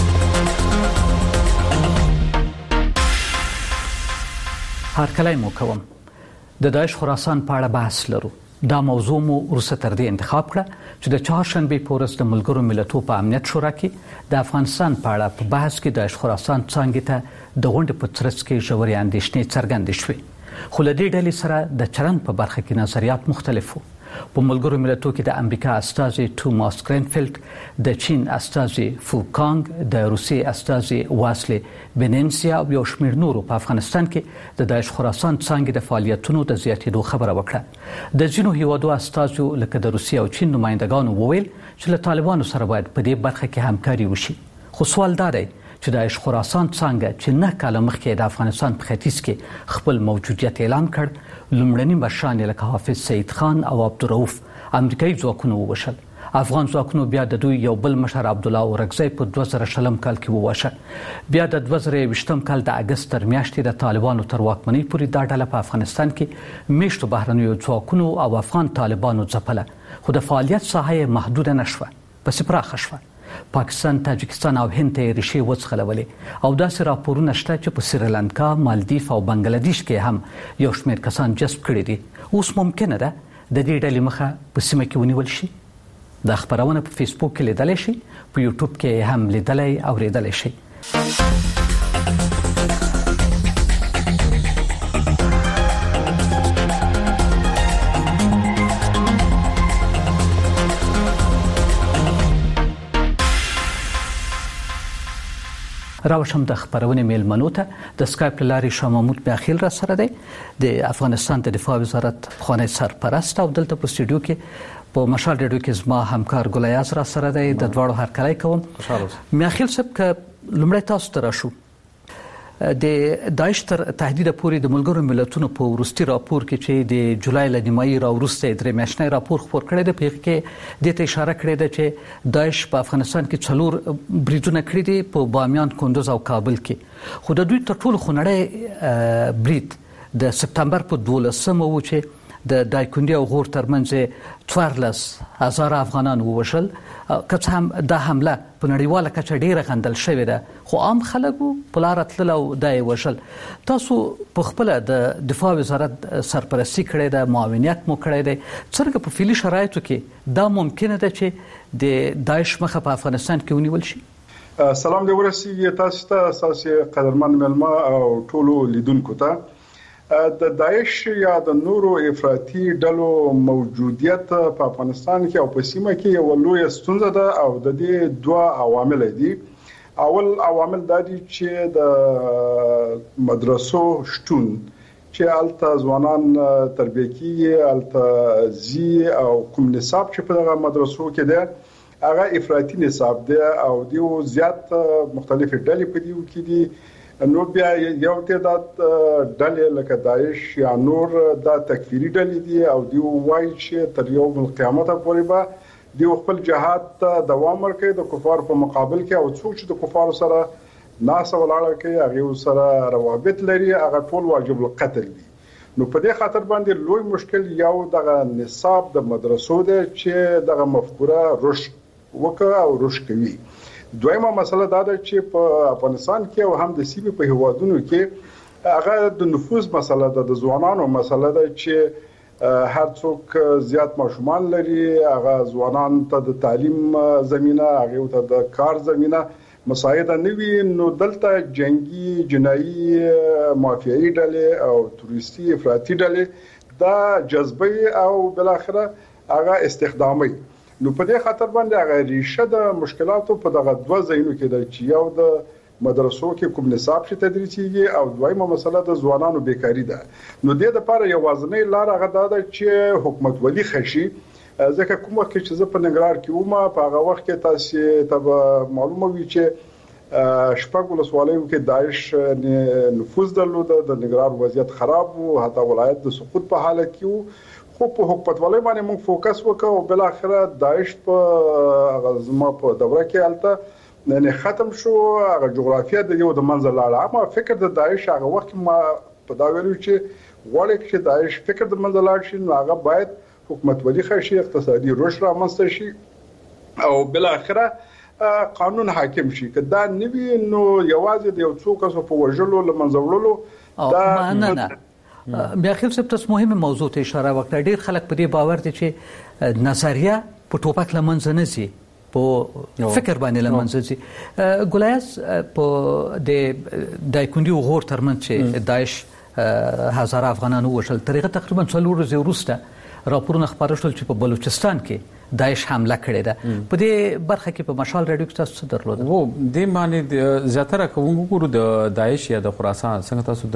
هرکلی مو کوم. د داعش خراسان په اړه بحث لرو. دا موضوع مو وروسته تر دې انتخاب کړه چې د چهارشنبې په ورځ د ملګرو ملتونو په امنیت شورا کې د افغانستان په اړه په بحث کې داعش خراسان څانګې ته د غونډې په ترڅ کې ژورې اندېښنې څرګندې شوې. خو له دې ډلې سره د چلند په برخه کې نظریات مختلف وو. په ملګرو ملتونو کې د امریکا استازي توماس گرینفیلد، د چین استازي فوکانګ، د روسیې استازي واسلی بنینسیا او یو شمېر نورو په افغانستان کې د داعش خراسان څانګې د فعالیتونو د زیاتېدو خبره وکړه. د ځینو هیوادو استازو لکه د روسیې او چین نمایندګانو وویل چې له طالبانو سره باید په دې برخه کې همکاري وشي. خو سوال دا دی چې داعش خراسان څنګه چې نه کاله مخکې د افغانستان په ختیځ کې خپل موجودیت اعلان کړ، لومړني مشران لکه حافظ سید خان او عبدالرؤف امریکایي ځواکونو ووژل. افغان ځواکونو بیا د دوی یو بل مشر عبدالله اورکزی په دوه زره شلم کال کې وواژه. بیا د دوه زره یوویشتم کال د اګست تر میاشتې د طالبانو تر واکمنۍ پورې دا ډله په افغانستان کې میشتو بهرنیو ځواکونو او افغان طالبانو ځپله، خو د فعالیت ساحه یې محدوده نه شوه، پسې پراخه شوه. پاکستان، تاجکستان او هند ته ریښې وڅخلولې او داسې راپورونه شته چې په سریلانکا، مالدیف او بنگلادیش کې هم یو شمېر کسان جذب کړي دي. اوس ممکنه ده د دې ډلې مخه په سیمه کې ونیول شي. دا خبرونه په فیسبوک کې لیدلی شي، په یوټیوب کې هم لیدلی او اوریدلی شي. راوشم د خبرونې میلمنو ته د سکایپ لارې شاه محمود میاخیل را سره دی، د افغانستان د دفاع وزارت پخوانی سرپرست، او دلته په سټوډیو کې په مشال ریډیو کې زما همکار ګل ایاز را سره دی. د دواړو هرکلی کوم. میاخیل صاحب که لومړی تاسو ته راشو، د داعش تر تهدید پورې د ملګرو ملتونو په وروستي راپور کې چې د جولای له نیمایي را وروسته درې میاشتنی راپور خپور کړی دی، په هغې کې دې ته اشاره کړې ده چې داعش په افغانستان کې څلور بریدونه کړي دي په بامیان، کندوز او کابل کې. خو د دوی تر ټولو خونړی برید د سپتمبر په دولسمه و چې د دایکنډي او غور ترمنځ څوارلس هزاره افغانان ووژل. که څه هم دا حمله په نړیواله کچه ډېره غندل شوې ده، خو عام خلک په لاره تلل او دا یې وژل. تاسو په خپله د دفاع وزارت سرپرستي کړې ده، معاونیت مو کړی دی. څرنګه په فعلي شرایطو کې دا ممکنه ده چې د داعش مخه په افغانستان کې ونیول شي؟ سلام دې ورسیږي تاسو ته، ستاسو قدرمن مېلمه او ټولو لیدونکو ته. د داعش یا د نورو افراطي ډلو موجودیت په افغانستان کې او په سیمه کې یو لوی ستونزه ده او د دې دوه عوامل دي. اول عوامل دا دي چې د مدرسو شتون چې الته ځوانان تربیه کیږي، الته زی او کوم نصاب چې په دغه مدرسو کې ده هغه افراطي نصاب ده او دیو زیات مختلف ډلې په دیو کې دي. نو بیا یو تعداد ډلې لکه داعش یا نور دا تکفیری ډلې دي او دی وایي چې تر یوم القیامت پورې به دی خپل جهاد ته دوام ورکوي د کفار په مقابل کې، او څوک چې د کفار سره ناس ولاړه کوي هغه سره روابط لري هغه ټول واجب القتل دي. نو په دې خاطر باندې لوی مشکل یو دغه نصاب د مدرسو ده چې دغه مفکوره رشد وکړه او رشد کوي. دویمه مسله دا ده چې په افغانستان کې او هم د سیمې په هیوادونو کې هغه د نفوذ مسله ده، د ځوانانو مسله ده چې هر څوک زیات ماشومان لري، هغه ځوانان ته د تعلیم زمينه، هغه ته د کار زمينه مساعده نه وي. نو دلته جنگي، جنایي، مافیایي ډلې او تروریستي افراطي ډلې دا جذبه او بل اخره هغه استخدامي. نو په دې خاطر باندې هغه ریشه د مشکلاتو په دغه دوه ځایونو کې ده چې یو د مدرسو کې کوم نصاب چې تدریسيږي او دویمه مسله د ځوانانو بیکاری ده. نو د دې لپاره یوازینی لار هغه ده چې حکومت ولي خشي. ځکه کوم وخت چې زه په ننګرهار کې ومه په هغه وخت کې تاسو ته معلومه وي چې شپږ ولسوالیو کې داعش نفوذ درلود، د ننګرهار وضعیت خراب وو، حتی ولایت د سقوط په حالت کې وو. خو په حکومت ولې باندې موږ فوکس وکړو او بل اخره داعش په غزما په دوره کې الته نه ختم شو، هغه جغرافیه د یو د منځ لاړه. اما فکر د داعش هغه وخت ما په دا ویلو چې غواړي چې داعش فکر د منځ لاړ شي نو هغه باید حکومت ولي خشي اقتصادي رشد رامنځته شي او بل اخره قانون حاکم شي که دا نوی نو یوازې د یو څو کسو په وژلو لمنځوړلو دا نه نه بیا خپل څه تاسو مهمه موضوع ته اشاره وکړه. ډیر خلک په دې باور دي چې نظریه په ټوپک لمنځ نه سي په فکر باندې لمنځ سي. ګولیاس په د دایکوندي وغور ترمنځ چې داعش هزاره افغانانو وشل طریقه تقریبا څلور ورځې وروسته راپورونه خبرول چې په بلوچستان کې داعش حمله کړې ده. په دې برخه کې په مشال رادیو کې تاسو درلود وو د معنی زیاتره کوم ګورو د داعش یا د خراسان څنګه تاسو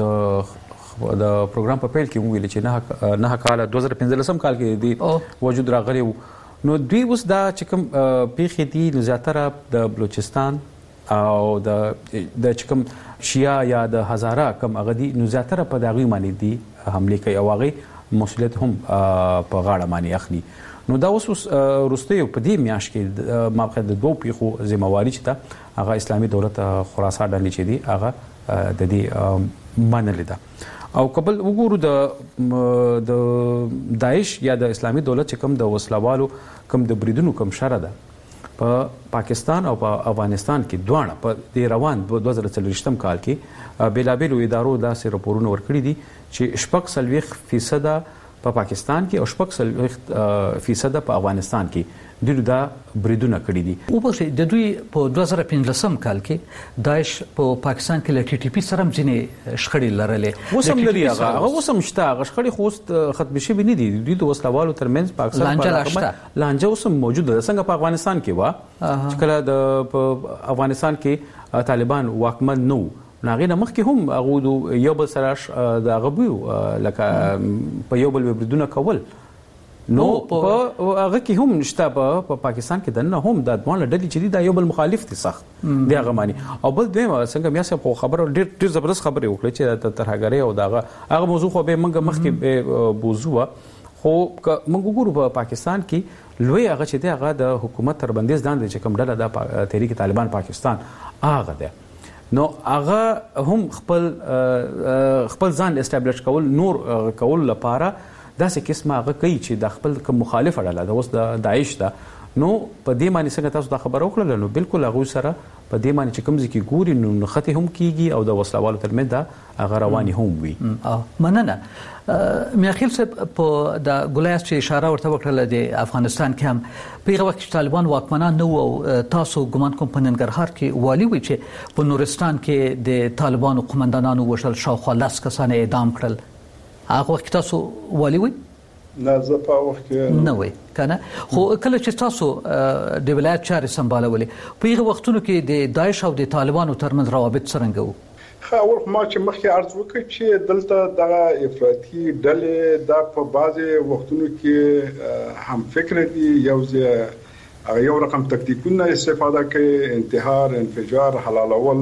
د د پروګرام په پیل کې ویل چې نه نه کال دوه هزار پنځلسم کال کې دی وجود راغلی نو دوی اوس دا چې کوم پیښې دي نو زیاتره د بلوچستان او د د چې کوم شیا یا د هزاره کوم اغدي نو زیاتره په دغه معنی دي حمله کوي او هغه مسؤلیت هم په غاړه معنی اخلي. نو دا اوس روستي په دې میاش کې مابقه د دوه پیښو ذمہواری چې تا هغه اسلامي دولت خراسان ډلې چې دي هغه د دې منل ده او قبل وګورو د د داعش یا د اسلامي دولت چې کوم د وسلوالو کوم د بریدونو کوم شر ده په پاکستان او په افغانستان کې دوه په د روان دوه هزار څلوېښتم کال کې بیلابیلو ادارو داسې راپورونه ورکړي دي چې شپږ سلويخ فیصد په پاکستان کې او شپږ سلويخ فیصد په افغانستان کې دوی دا بریدونه کړي دي. او په د دوی په دوه هزار پنځلسم کال کې داعش په پاکستان کې ل ټي ټي پی سره ځینې شخړې لرلې. وسم لري هغه هغه وسم شته هغه شخړې خو ختم شي نه دي. دوی د وسلوالو ترمنځ پاکستان په لانجه وسم موجود ده څنګه په افغانستان کې وا چې کله د افغانستان کې طالبان واکمن نو ناغې نه مخکې هم هغه یو بل سره د غبو لکه په یو بل بریدونه کول نو په هغه کې هم نشته په پاکستان کې دنه هم د ادوان ډلې چې دا یو بل مخالف دي سخت دی هغه معنی او بل دیم څنګه میا سه خبر ډیر ډیر زبردست خبره وکړه چې ترهګری او داغه هغه موضوع خو به منګه مخکې بوزو خو موږ ګورو په پاکستان کې لوی هغه چې دی هغه د حکومت تر بندیز لاندې چې کوم ډله د تحریک طالبان پاکستان هغه ده نو هغه هم خپل خپل ځان استابلیش کول نور کول لپاره داسې قسمه هغه کوي چې د خپل کوم مخالف اړه ده اوس د داعش ده نو په دې معنی څنګه تاسو دا خبر وکړل نو بالکل هغه سره په دې معنی چې کوم ځکه ګوري نو خطي هم کیږي او د وسلوالو ترمنځ دا هغه رواني هم وي. مننه میاخیل صاحب په د ګولیاس چې اشاره ورته وکړل د افغانستان کې هم په هغه وخت چې طالبان واکمنان نو او تاسو ګمان کوم په ننګرهار کې والی وي چې په نورستان کې د طالبانو قومندانانو وشل شاوخوا لاس کسان اعدام کړل هغه وخت تاسو والی وي نه زه په وخت کې نه وي کنه خو کله چې تاسو د ولایت چارې سمبالولې په هغه وختونو کې د داعش او د طالبانو ترمنځ روابط څنګه وو؟ خو اول ما چې مخکې عرض وکړ چې دلته د افراطي ډلې د په بعضي وختونو کې هم فکر دي یو ځای یو رقم تکتیکونه استفاده کوي انتحار انفجار حلالول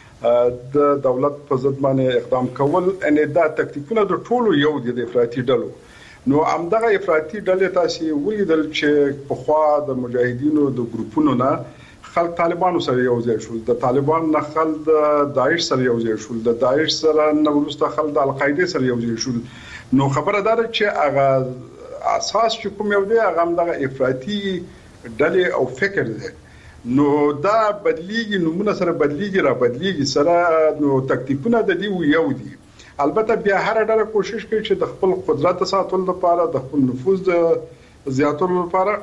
د دولت په ضد باندې اقدام کول ان دا تکتیکونه د ټولو یو دي د افراطي ډلو نو همدغه افراطي ډلې تاسو ولیدل چې په خوا د مجاهدینو د ګروپونو نه خلک طالبانو سره یو ځای شول د طالبان نه خلک د داعش سره یو ځای شول د داعش سره نو ورسته خلک د القاعده سره یو ځای شول نو خبره ده چې هغه اساس چې کوم یو دی هغه همدغه افراطي ډلې او فکر دی نو دا بدلیږي نمونه سره بدلیږي را بدلیږي سره نو تکتیکونه د دې یو دي البته بیا هر ډله کوشش کوي چې د خپل قدرت ساتلو لپاره د خپل نفوذ زیاتولو لپاره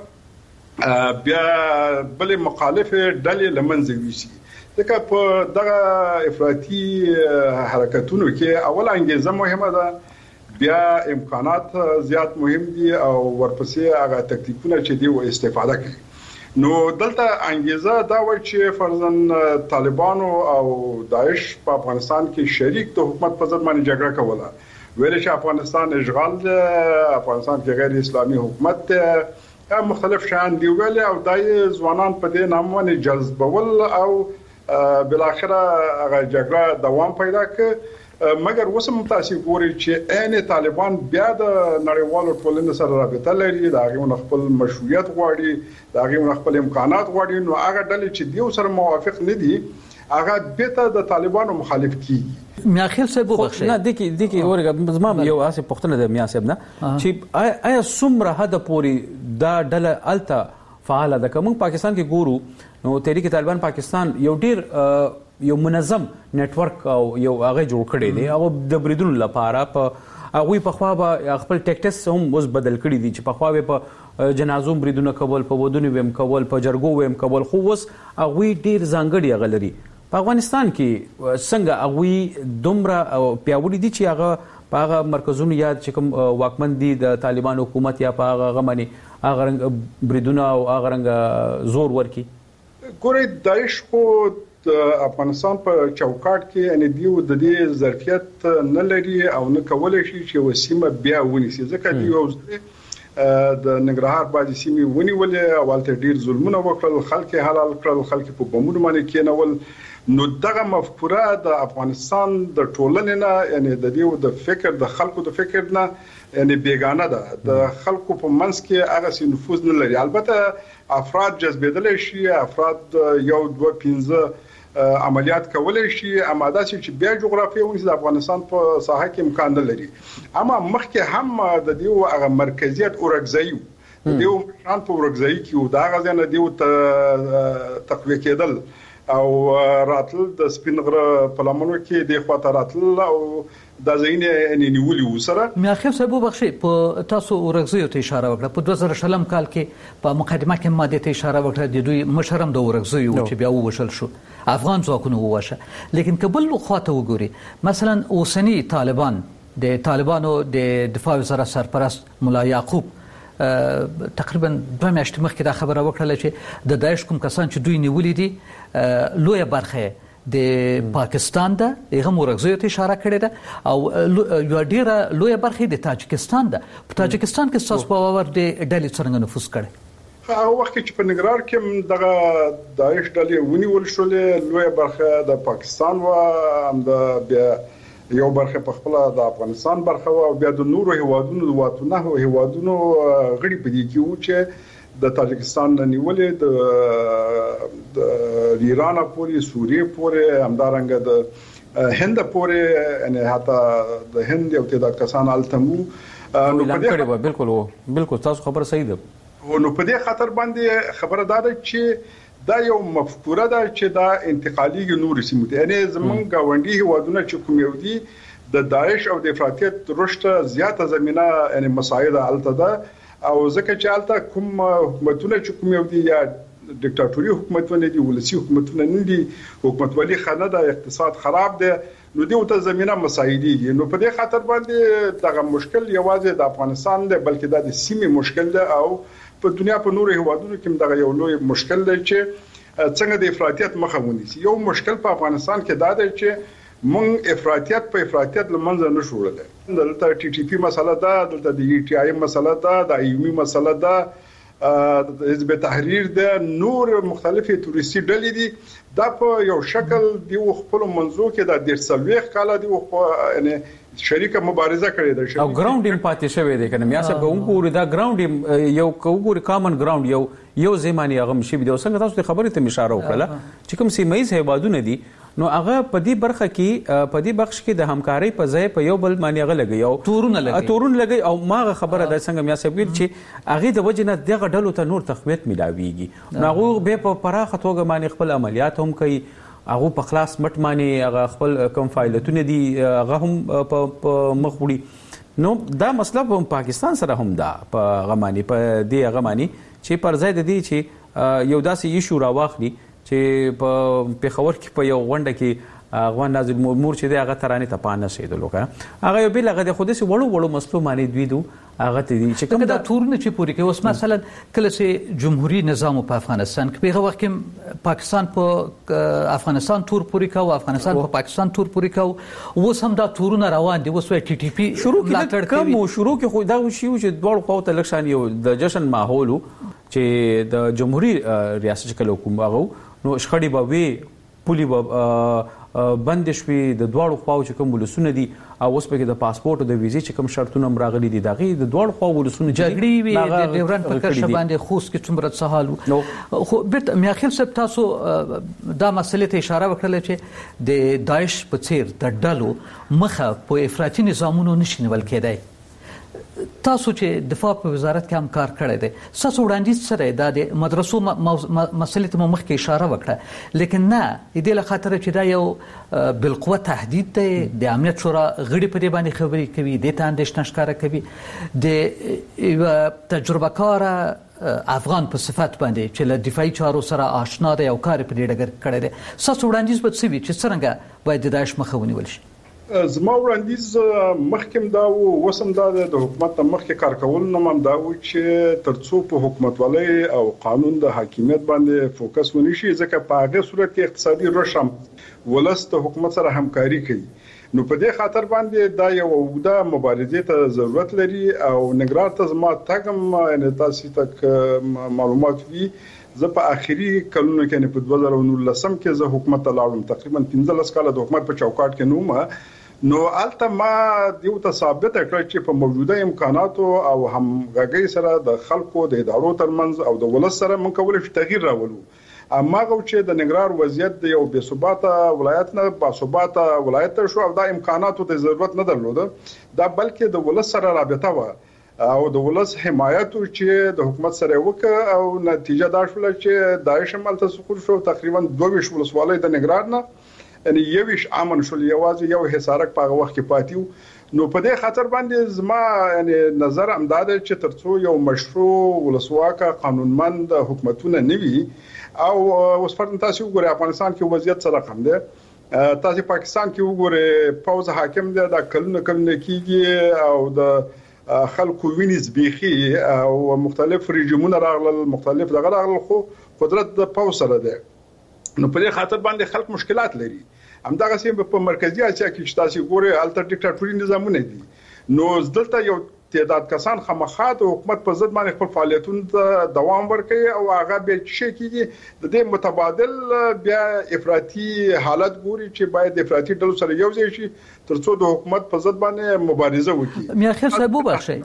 بیا بل مخالف ډلې لمنځه ویسي ځکه په دغه افراطي حرکتونو کې اول انګیزه مهمه ده بیا امکانات زیات مهم دي او ورپسې هغه تکتیکونه چې دی و استفاده کوي نو دلته انګیزه دا و چې فرضاً طالبانو او داعش په افغانستان کې شریک د حکومت په ضد باندې جګړه کوله ویل چې افغانستان اشغال دی افغانستان کې غیر اسلامي حکومت دی مختلف شان دی ویل او دای ځوانان په دې نام باندې جذبول او بل اخره هغه جګړه دوام پیدا کړ مګر وسم تاسو ګوري چې عین طالبان بیا د نړیوالو ټولنې سره رابطه لري دا غو خپل مشروعیت غواړي دا غو خپل امکانات غواړي نو هغه ډلې چې دیو سره موافق نه دي هغه به د طالبانو مخالف کیږي میاخیل صاحب وبخښه نه د کی د کی ورګه زما یو اسه پښتنه د میا صاحب نه چې آیا څومره حد پورې دا ډله الته فعال ده. کوم پاکستان کې ګورو نو تحریک طالبان پاکستان یو ډیر یو منظم نتورک او یو هغه جوړ کړی دی او د بریدونو لپاره په هغه په خوا به خپل ټیکټس هم اوس بدل کړی دي چې په خوا به په جنازو بریدونه کول په ودونو ويم کول په جرګو ويم کول خو اوس هغه ډیر ځانګړي غلري. په افغانستان کې څنګه هغه دومره پیاوړي دي چې هغه په هغه مرکزونو یاد چې کوم واکمن دي د طالبان حکومت یا په هغه غمني هغه رنګ بریدونه او هغه رنګ زور ورکی. ګورې داعش خو د افغانستان په چوکاټ کې ان دیو د دې ظرفیت نه لري او نه کولای شي چې وسیمه بیا ونیسي ځکه دی یو د ننګرهار باندې سیمه ونیولې او ولته ډیر ظلمونه وکړل خلک حلال کړل خلک په بمونو باندې کېنول. نو دغه مفکوره د افغانستان د ټولنې نه یعنی د دیو د فکر د خلکو د فکر نه یعنی بیگانه ده د خلکو په منځ کې هغه سي نفوذ نه لري. البته افراد جذبېدل شي افراد یو دوه پنځه عملیات کولای شي اما دا چې بیا جغرافیه ونیسي د افغانستان په ساحه کې امکان نه لري. اما مخکې هم د دیو هغه مرکزیت اورګزایو د دیو شان په اورګزای کې دا غزنه دیو ته تقویه کېدل او راتل د سپینغره په لمنو کې د خواته راتل او د زینې نیولي وسره. میاخیل صاحب وبخښئ په تاسو ورغزیو ته اشاره وکړه په دوه زره شلم کال کې په مقدمه کې ماده ته اشاره وکړه د دوی مشرم د ورغزیو چې بیا ووشل شو افغان ځواکونو ووشه. لیکن کبل خواته وګوري مثلا اوسنی طالبان د طالبانو د دفاع وزارت سرپرست مولا یعقوب تقریبا دوه میاشتې مخکې دا خبره وکړه چې د داعش کوم کسان چې دوی نیولې دي لویه برخه د پاکستان ده هغه مرغزیو ته اشاره کړې ده او یو ډیره لویه برخه د تاجکستان ده. په تاجکستان کې تاسو په باور د ډلې څنګه نفوذ کړي؟ هغه وخت چې په ننګرهار کې دغه داعش ډلې ونیول شولې لویه برخه د پاکستان و هم د بیا یو برخه په خپل د افغانستان برخه او بیا د نورو هیوادونو د واتونه هیوادونو غړي پدې کې و چې د تاجکستان نیولې د د ایران پورې سوریه پورې همدارنګه د هند پورې یعنی حتی د هند یو تعداد کسان التمو نو په دې بالکل بالکل تاسو خبر صحیح ده. نو په دې خاطر باندې خبره ده چې دا یو مفکوره ده چې دا انتقالي نور سیمه ده یعنی زمونږ غونډي هیوادونه چې کوم یو دي د داعش او د افراطیت رشد زیاته زمينه یعنی مساعده الته ده او ځکه چې الته کوم حکومتونه چې کوم یو دي یا دیکتاتوري حکومتونه دي ولسی حکومتونه نه دي حکومتولي خانه ده اقتصاد خراب ده نو دی ته زمينه مساعدي دي. نو په دې خاطر باندې دغه مشکل یوازې د افغانستان ده بلکې د سیمې مشکل ده او په دنیا په نورو هیوادونو کې دغه یو لوی مشکل دی چې څنګه د افراطیت مخه ونیسي. یو مشکل په افغانستان کې دا دی چې مونږ افراطیت په افراطیت لمنځه نه شوړل. دلته ټي ټي پی مسله ده دلته د ای ټي آی مسله ده د ایومي مسله ده د حزب تحریر ده نور مختلفه توريستي ډلې دي دا په یو شکل دی خپل منځو کې د ډیر سلويخ کاله دی یعنی شریکه مبارزه کړې ده او ګراوند پاتې شوی دی کنه میا صاحب وګوري دا ګراوند یو وګوري کامن ګراوند یو یو زمانی هغه مشي دی څنګه تاسو خبرې ته اشاره وکړه چې کوم سیمایي هیوادونه دي نو هغه په دې برخه کې په دې بخش کې د همکارۍ په ځای په یو بل باندې هغه لګي او تورونه لګي تورونه لګي او ماغه خبره ده څنګه میا صاحب چې هغه د وجنه دغه ډلو ته نور تقویت ملاويږي نو هغه به په پراخه توګه باندې خپل عملیات هم کوي هغه په خلاص مټ باندې هغه خپل کوم فایلټونه دي هغه هم په مخ وړي نو دا مسله په پاکستان سره هم ده په غمانی په دې غمانی چې پر ځای د دې چې یو داسې ایشو راواخلي چې په پیښور کې په یو غونډه کې افغان ناظر مور چې دی هغه ترانه ته پانه شیدلو کنه هغه یو بل هغه د خوده سي وړو وړو مسلو باندې دوی دو هغه ته دي چې کوم دا تورونه چې پوری کوي اوس مثلا کله چې جمهوریت نظام په افغانستان کې په وخت کې پاکستان په افغانستان تور پوری کوي افغانستان په پاکستان تور پوری کوي اوس هم دا تورونه روان دي اوس ټي ټي پی شروع کړه کوم شروع کې خو دا شی چې دوړ خواته لکشان یو د جشن ماحول چې د جمهوریت ریاست کله حکومت هغه نو شخړې به وي پولی به بند شوي د دواړو خواو چې کوم ولسونه دي او اوس پکې د پاسپورت او د ویزې چې کوم شرطونه راغلي دي دغه د دواړو خواو ولسونه جګړې وي د ډیورن په کرښه باندې خوست کې څومره څه حال خو بیت میاخیل صاحب تاسو دا مسلې ته اشاره وکړه چې د داعش په څیر د ډلو مخه په افراطي نظامونو نشي نیول کېدای. تاسو چې دفاع په وزارت کې هم کار کړی دی تاسو وړاندیز سره د مدرسو مسلې ته مخکې اشاره وکړه لیکن نه دې له خاطر چې دا یو بالقوه تهدید دی د امنیت شورا غړي په دې باندې خبرې کوي د ته اندېښنه ښکاره کوي د تجربه کار افغان په صفت باندې چې له دفاعي چارو سره آشنا دی او کار په دې ډګر کړی دی تاسو وړاندیز به څه وي چې څنګه باید د داعش مخه ونیول شي؟ زما وړاندیز مخکې دا و وسم دا د حکومت د مخکې کار کول نه مم دا و چې ترڅو په حکومتولۍ او قانون د حاکمیت باندې فوکس ونشي ځکه په هغه صورت کې اقتصادي رشم ولس د حکومت سره همکاري کوي نو په دې خاطر باندې دا یو وګړه مبارزې ته ضرورت لري او نګران ته زما تاګم ان تاسو تک معلومات وی زه په اخیری کلونو کې په دوه زره نولسم کې زه حکومت ته لاړم تقریبا پنځلس کاله د حکومت په چوکاټ کې نومه نو الته ما دیو ته ثابت کړ چې په موجوده امکاناتو او همغږي سره د خلکو د ادارو ترمنځ او د ولس سره مونږ کولای شو تغییر راولو اما غو چې د نګران وضعیت د یو بې ثباته ولایت نه با ثباته ولایت شو او د امکاناتو ته ضرورت نه درلوده دا بلکې د ولس سره رابطه و او د ولس حمایت چې د حکومت سره وکړه او نتیجه دا شول چې داعش عمل ته سقوط شو تقریبا دوه ویشت ولسوالۍ د نګران نه ان یوش امن شول یوازې یو حصارک په وخت کې پاتیو نو په دې خاطر باندې زما یعنی نظر امداد چې ترڅو یو مشروع ولسواکه قانونمند حکومتونه نوي او اوس پر تاسو وګورئ افغانستان کې وضعیت سره رقم دی تاسو پاکستان کې وګورئ پوز حاکم دی دا کلونه کلونه کېږي او د خلکو وینز بيخي او مختلف رژیمونه راغلل مختلف دغه راغلل خو قدرت د پوز سره دی نو په دې خاطر باندې خلک مشکلات لري همدغه سیم په مرکزی اسیا کې چې تاسو ګورئ الټر ډیکټاتوري نظامونه دي نو دلته یو تعداد کسان خامخات او حکومت په ضد باندې خپل فعالیتونو ته دوام ورکوي او هغه به شي کېږي د دې متبادل بیا افراطي حالت ګوري چې باید افراطي ډلو سره یو ځای شي ترڅو د حکومت په ضد باندې مبارزه وکړي میاخیر صاحب وبخښئ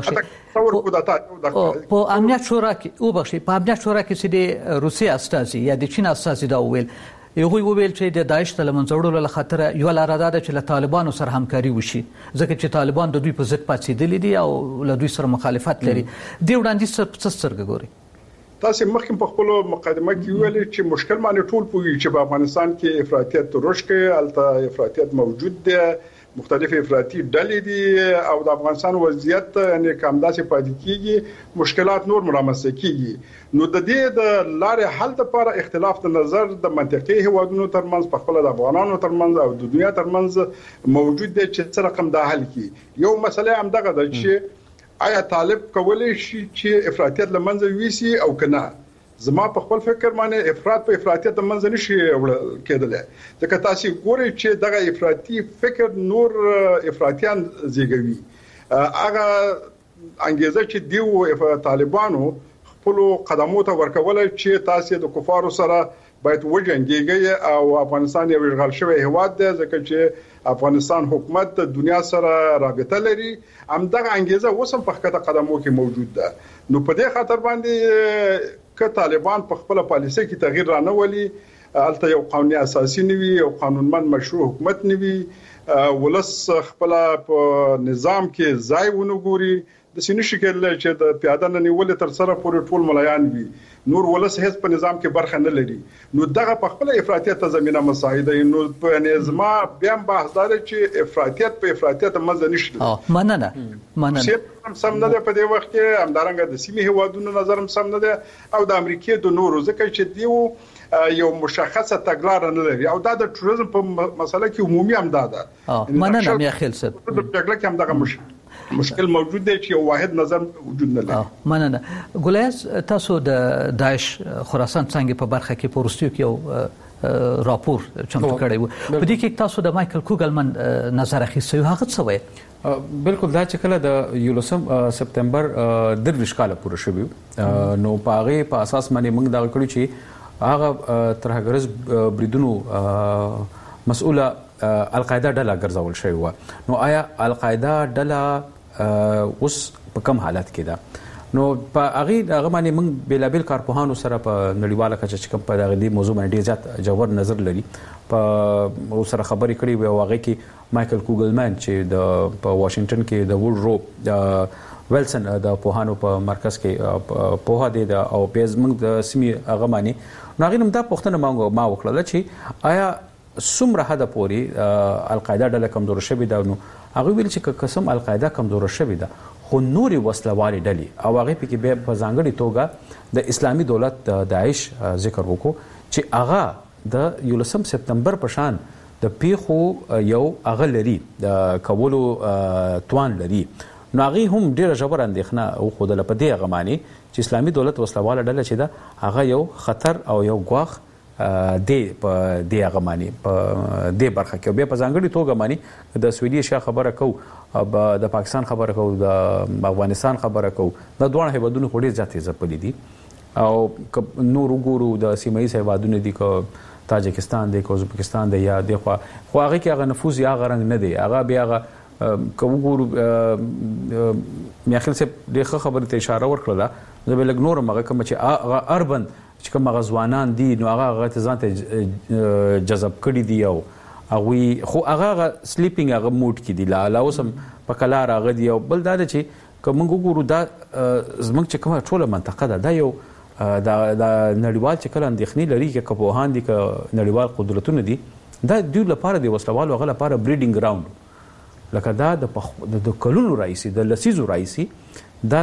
وبخښئ په امنیت شورا کې وبخښئ په امنیت شورا کې چې د روسي استازي یا د چین استازي دا ویل یو ویل چې د داعش د لمنځوړلو له خاطر یو لار ده چې له طالبانو سره همکاري وشي ځکه چې طالبان د دوی په ضد پاتېدلي دي او له دوی سره مخالفت لري دی وړاندیز څه سترګې ګوري تاسو مخکې په خپل مقدمه کې ویل چې مشکل باندې ټول پوهیږي چې په افغانستان کې افراطیت رشد کوي الته افراطیت موجود دی مختلف افراطي ډلې دي او د افغانستان وضعیت یعنی کمداسې پاتې کیږي مشکلات نور مرامسته کیږي نو د دې د لارې حل لپاره اختلاف د نظر د منطقي هوادونو ترمنځ په خپل د افغانانو ترمنځ او د دنیا ترمنځ موجود دي چې څه رقم د حل کی یو مسله هم دغه ده چې آیا طالب کولای شي چې افراطیت لمنځه ویسي او کنه زما په خپل فکر باندې افراط په افراطیت د منځ نشي کېدل ځکه تاسو ګورئ چې دغه افراطي فکر نور افراطیان زیږوي هغه انګیزه چې دیو طالبانو خپل قدمو ته ورکول چې تاسو د کفارو سره باید وجنګيږي او افغانستان یو اشغال شوی هواد دی ځکه چې افغانستان حکومت د دنیا سره رابطه لري هم دغه انګیزه وسم په خطه قدمو کې موجود ده نو په دې خاطر باندې که طالبان په خپل پالیسي کې تغییر رانولي الته یو قانوني اساسي نوي او قانونمند مشروع حکومت نوي ولس خپل په نظام کې ځای ونګوري د سینې شکل چې د پیاده نه نیول تر سره پورې ټول ملایان وي نور ولس هیڅ په نظام کې برخه نه لري نو دغه په خپل افراطیت ته زمينه مساعده نو په نظام بیا بحث دار چې افراطیت په افراطیت مزه نشته مننه مننه سم نه ده په دې وخت کې همدارنګه د سیمې هوادونو نظر سم نه ده او د امریکای د نورو ځکه چې دیو یو مشخصه تګلار نه لري او دا د ټوریزم په مسله کې عمومي هم ده مننه میا خیل صاحب د جګړه کې هم دغه مشکل مشکل موجود دی چې یو واحد نظر وجود نه لري مننه ګولیاس تاسو د داعش خراسان څنګه په برخه کې پورستیو کې یو راپور چمتو کړی وو په دې کې تاسو د مایکل کوګلمن نظر اخیستی هغه څه وایي بالکل دا چې کله د یولسم سپتمبر درویش کاله پوره شوی نو پاغه په اساس باندې موږ دا کړو چې هغه ترهګرز بریدونو مسؤله القاعده ډله ګرځول شوی و. نو آیا القاعده ډله اوس په کوم حالت کې ده؟ نو په هغه هغه باندې موږ بیلابل کارپوهانو سره په نړیواله کچه چې کوم په دغه دی موضوع باندې ډیر زیات جوړ نظر لري په سره خبرې کړې وي. او هغه کې مایکل کوګلمن چې د په واشنگټن کې د وډرو ویلسن د پوهانو په مرکز کې پوها دی او پیز موږ د سیمې هغه باندې نو هغه نم دا پوښتنه ما وکړه چې آیا څومره حد پورې القاعده ډله کمزور شوې ده؟ نو هغه ویل چې قسم القاعده کمزور شوې ده خو نوري وسلوالي ډلې او هغه پکې به په ځانګړي توګه د اسلامي دولت د داعش ذکر وکړو چې هغه د یولسم سپتمبر په شان د پیخو یو هغه لري د کولو توان لري. نو هغه هم ډیره ژوره اندېښنه او خود له پدې هغه معنی چې اسلامي دولت وسلواله ډله چې ده هغه یو خطر او یو ګواخ د په د هغه معنی په د برخه کې به په ځانګړي توګه معنی د سویډي شاه خبره کو د پاکستان خبره کو د افغانستان خبره کو د دوه هیوادونو خوري ځاتې زپلې دي او نور وګورو د سیمایي هیوادونو دي کو تاجکستان دی کو ازبکستان دی یا د خو خو هغه کې هغه نفوذ یا هغه رنگ نه دی هغه بیا هغه کو وګورو میاخل څه دغه خبره ته اشاره ورکړه زه به لګ نور مګه کوم چې هغه اربن چې کوم غزوانان دي نو هغه هغه ځان ته جذب کړي دي او هغه خو هغه سلیپینګ هغه موډ کې دي لا لا اوسم په کلار هغه دی او بل دا چې کوم وګورو دا زموږ چې کومه ټوله منطقه ده دا یو دا د نړیوال چې کله اندېښنې لري چې کپوهان دي ک نړیوال قدرتونه دي دا دوی لپاره دی وسلوالو هغه لپاره بریډینګ ګراوند لکه دا د د کلونو رئیسي د لسیزو رئیسي دا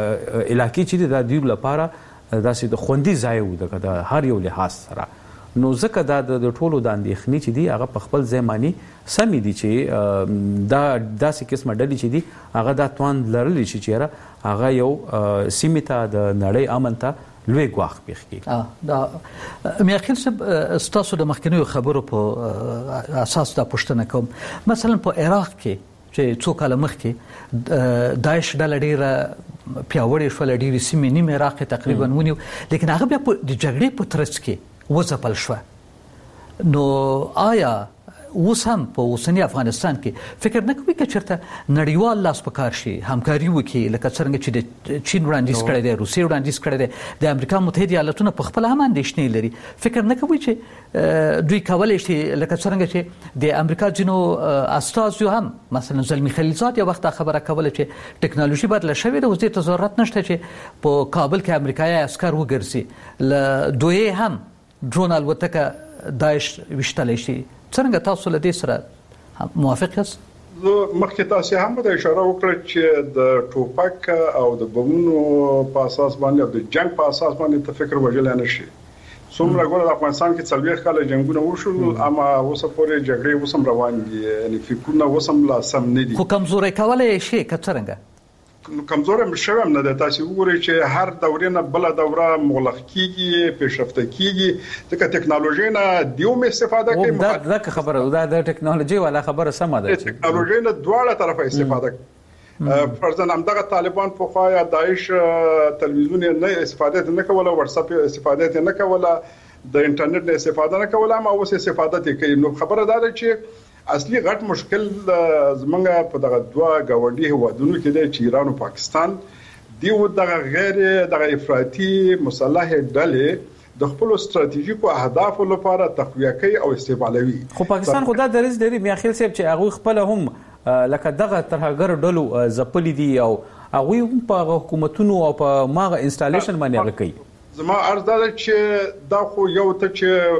علاقې چې دا دوی لپاره دا چې د خوندي ځای وو د هر یو لحاظ سره. نو ځکه دا د ټولو د اندېښنې چې دي هغه په خپل ځای معنی سمې دي چې دا داسې قسمه ډلې چې دي هغه دا توان لرلی شي چې هغه یو سیمې ته د نړۍ امن ته لوی ګواښ پیښ کړي. دا میاخیل صاحب ستاسو د مخکنیو خبرو په اساس دا پوښتنه کوم مثلا په عراق کې چې څو کاله مخکې داعش ډله ډیره پیاوړې شوه ډیرې سیمې نیمه عراق تقریبا ونیو لیکن هغه بیا د جګړې په ترڅ کې وځپل شوه. نو آیا اوس هم په اوسنی افغانستان کې فکر نه کوي چې چېرته نړیوال لاس په کار شي همکاري وکړي لکه څنګه چې د چین وړاندیز کړی دی روسیې وړاندیز کړی دی د امریکا متحده ایالاتونه په خپل هم اندېښنې لري فکر نه کوي چې دوی کولی شي لکه څنګه چې د امریکا ځینو استازو هم مثلا زلمی خلیلزاد یو وخت خبره کوله چې ټکنالوژي بدله شوې ده اوس دې ته ضرورت نشته چې په کابل کې امریکایي عسکر وګرځي له دوی هم ډرون الوتکه داعش وشتلی شي. څنګه تاسو له دې سره موافق یاست؟ زه مخکې تاسو هم د اشاره وکړه چې د ټوپک او د بمونو په اساس باندې او د جنگ په اساس باندې ته فکر وجل نه شي. څومره ګوره د افغانستان کې څلوېښت کاله جنگونه وشول اما اوس پورې جګړې وسم روان دي یعنی فکرونه وسم لا سم نه دي. خو کمزوري کولای شي که څنګه؟ کمزور هم شوم نه د تاسو وګورئ چې هر دورې نه بل دوره مغلق کیږي پیشرفته کیږي ځکه ټکنالوژي نه دیوم استفاده کوي. دا دا خبره دا د ټکنالوژي ولا خبره سم ده چې ټکنالوژي نه دواړه طرفه استفاده کوي. فرضاً همدغه طالبان په خوایا داعش تلویزیون نه استفاده نه کوله واتس اپ استفاده نه کوله د انټرنیټ نه استفاده نه کوله ما اوس استفاده کوي. نو خبره دا ده چې اصلي غټ مشکل زمونږ په دغه دوه گاونډي هوادونو کې دی چې ایران او پاکستان دی و دغه غیر دغه افراطي مسلح ډلې د خپل ستراتیژیکو اهداف لپاره تقویه کوي او استعمالوي. خو پاکستان خو دا درز لري میاخیل صاحب چې هغه خپل هم لکه دغه ترهګر ډلو زپلې دي او هغه هم په حکومتونو او په ماغه انسټالیشن باندې هغه کوي. زما عرض دا چې دا خو یو ته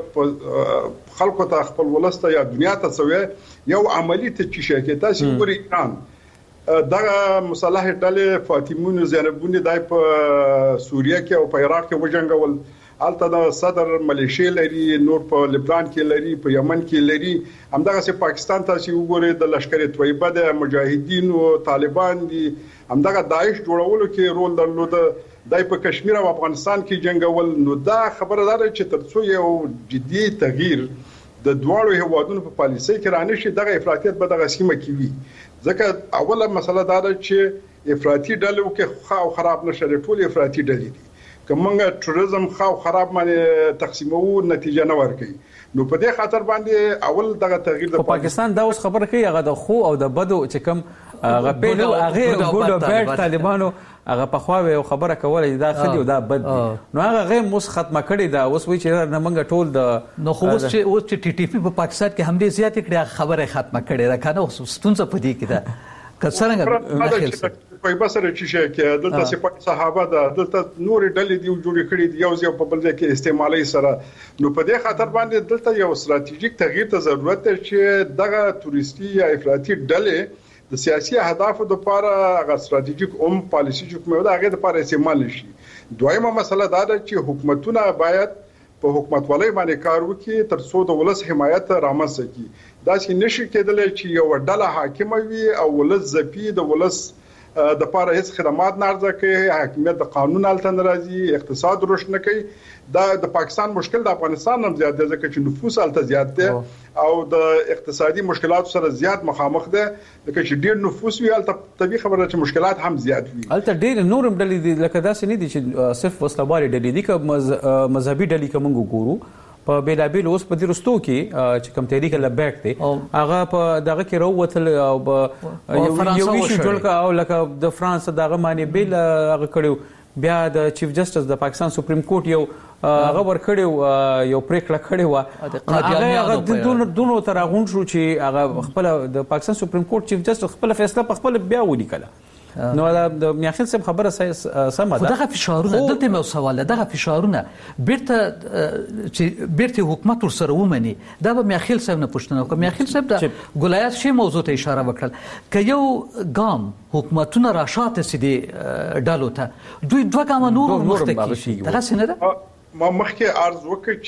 چې خلکو ته خپل ولسته یا دنیا ته سوي یو عملی ته چې شي تاسو ګورئ ایران دغه مصالح ډلې فاطمون زینبون دای په سوریه کې او په عراق کې وجنګول الته د صدر ملیشیا لري نور په لبنان کې لري په یمن کې لري همدغه سه پاکستان تاسو وګورئ د لشکره طیبه د مجاهدین او طالبان دي همدغه داعش جوړولو کې رول درلود دای په کشمیر او افغانستان کې جنگول. نو دا خبره ده چې ترڅو یو جدي تغییر د دواړو هیوادونو په پالیسۍ کې رانشي دغه افراطیت به دغه سیمه کې وي ځکه اوله مسله دا ده چې افراطي ډلې کې خو خراب نشي ټول افراطي ډلې دي کومه ټوریزم خو خراب باندې تقسیمو نتیجه نه ورکړي. نو په دې خاطر باندې اول دغه تغییر د پاکستان دا اوس خبره کوي هغه د خو او د بدو چې کوم هغه پیلو هغه ګډ او بیډ طالبانو هغه په خواوي او خبره کوله دا خدي او دا بد نو هغه غیر مس ختمه کړي دا اوس وی چې نه منګه ټول د نو خو اوس چې اوس چې ټي ټي پی په پاکستان کې حمله زیات کړي خبره ختمه کړي دا کنه اوس ستونزه پدې کې دا کڅرنګ په بسره چې شي کې دلته سپاه صحابه دا دلته نور ډلې دی جوړې کړې دي یو ځای په بل ځای کې استعمالي سره نو په دې خاطر باندې دلته یو ستراتیژیک تغییر ته ضرورت دی چې دغه توريستي یا افراطي ډلې د سیاسي اهدافو لپاره هغه ستراتیژیک اوم پالیسي چې کومه ده هغه لپاره استعمال شي. دویمه مسله دا ده چې حکومتونه باید په حکومتولۍ باندې کار وکړي تر څو د ولس حمایت رامنځته کړي. دا چې نشي کېدلی چې یو ډله حاکم وي او ولس ځپي د ولس د پاره هیڅ خدمات نه ارزه کوي حاکمیت د قانون الته ناراضي اقتصاد رشد نه کوي. دا د پاکستان مشکل د افغانستان هم زیات دی ځکه چې نفوس الته زیات دی او د اقتصادي مشکلاتو سره زیات مخامخ دی ځکه چې ډیر نفوس وی الته طبيعي خبره چې مشکلات هم زیات وي. الته ډیر نورم ډلې دي لکه داسې نه دي چې صرف وسلوالي ډلې دي که مذهبي ډلې کوم ګورو په بیلابیل اوس په دې رستو کې چې کوم تحریک لبیک دی هغه په دغه کې راووتل او یو ویشو جوړ کا او لکه د فرانس دغه معنی بیل هغه کړو بیا د چیف جسټس د پاکستان سپریم کورټ یو هغه ور کړو یو پریکړه کړې و هغه د دونو دونو تر غون شو چې هغه خپل د پاکستان سپریم کورټ چیف جسټس خپل فیصله په خپل بیا ولیکله. نو دا د میاخیل صاحب خبره سمه ده. دغه فشارونه دلته مو سوال دغه فشارونه بیرته چې بیرته حکومت ور سره ومني دا به میاخیل صاحب نه پوښتنه وکړه. میاخیل صاحب د ګولایات شی موضوع ته اشاره وکړه ک یو ګام حکومتونه راشاته سدي ډالو ته دوی دوه ګام نور مخته کی دا څنګه ده ما مخکې عرض وکړ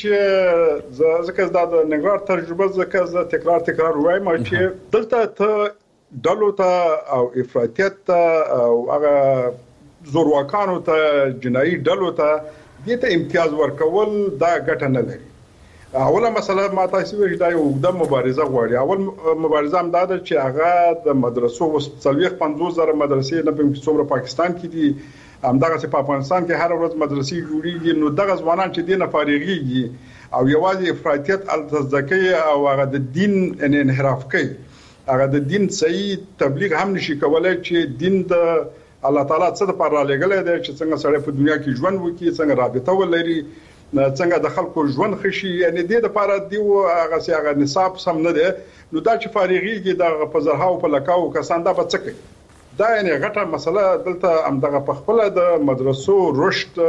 چې ځکه دا د نګار تجربه ځکه ز تکرار تکرار وایم چې دلته ته ډلو ته او افراطیت ته او هغه زورواکانو ته جنایي ډلو ته دې ته امتیاز ورکول دا ګټه نه لري. اوله مسله ما تاسو ویل دا یو د مبارزه غواړي. اول مبارزه هم دا ده چې هغه د مدرسو وسلويخ پنځوس زره مدرسې نه په څومره پاکستان کې دي همدغه چې په افغانستان کې هر ورځ مدرسې جوړیږي نو دغه ځوانان چې دینه فارغيږي او یوازې افراطیت التزکیه او هغه د دین ان انحراف کوي هغه د دین صحیح تبلیغ هم نشي کولای چې دین د الله تعالی څخه پر را لګلې ده چې څنګه سړی په دنیا کې ژوند وکړي څنګه رابطه ولري څنګه د خلکو ژوند خشي یعنی د لپاره دی هغه سي هغه نصاب سم نه ده نو دا چې فارغيږي د په زرهاو په لکاو کسان دا به څه کوي دا یعنی غټه مسله دلته هم دغه په خپل د مدرسو رشد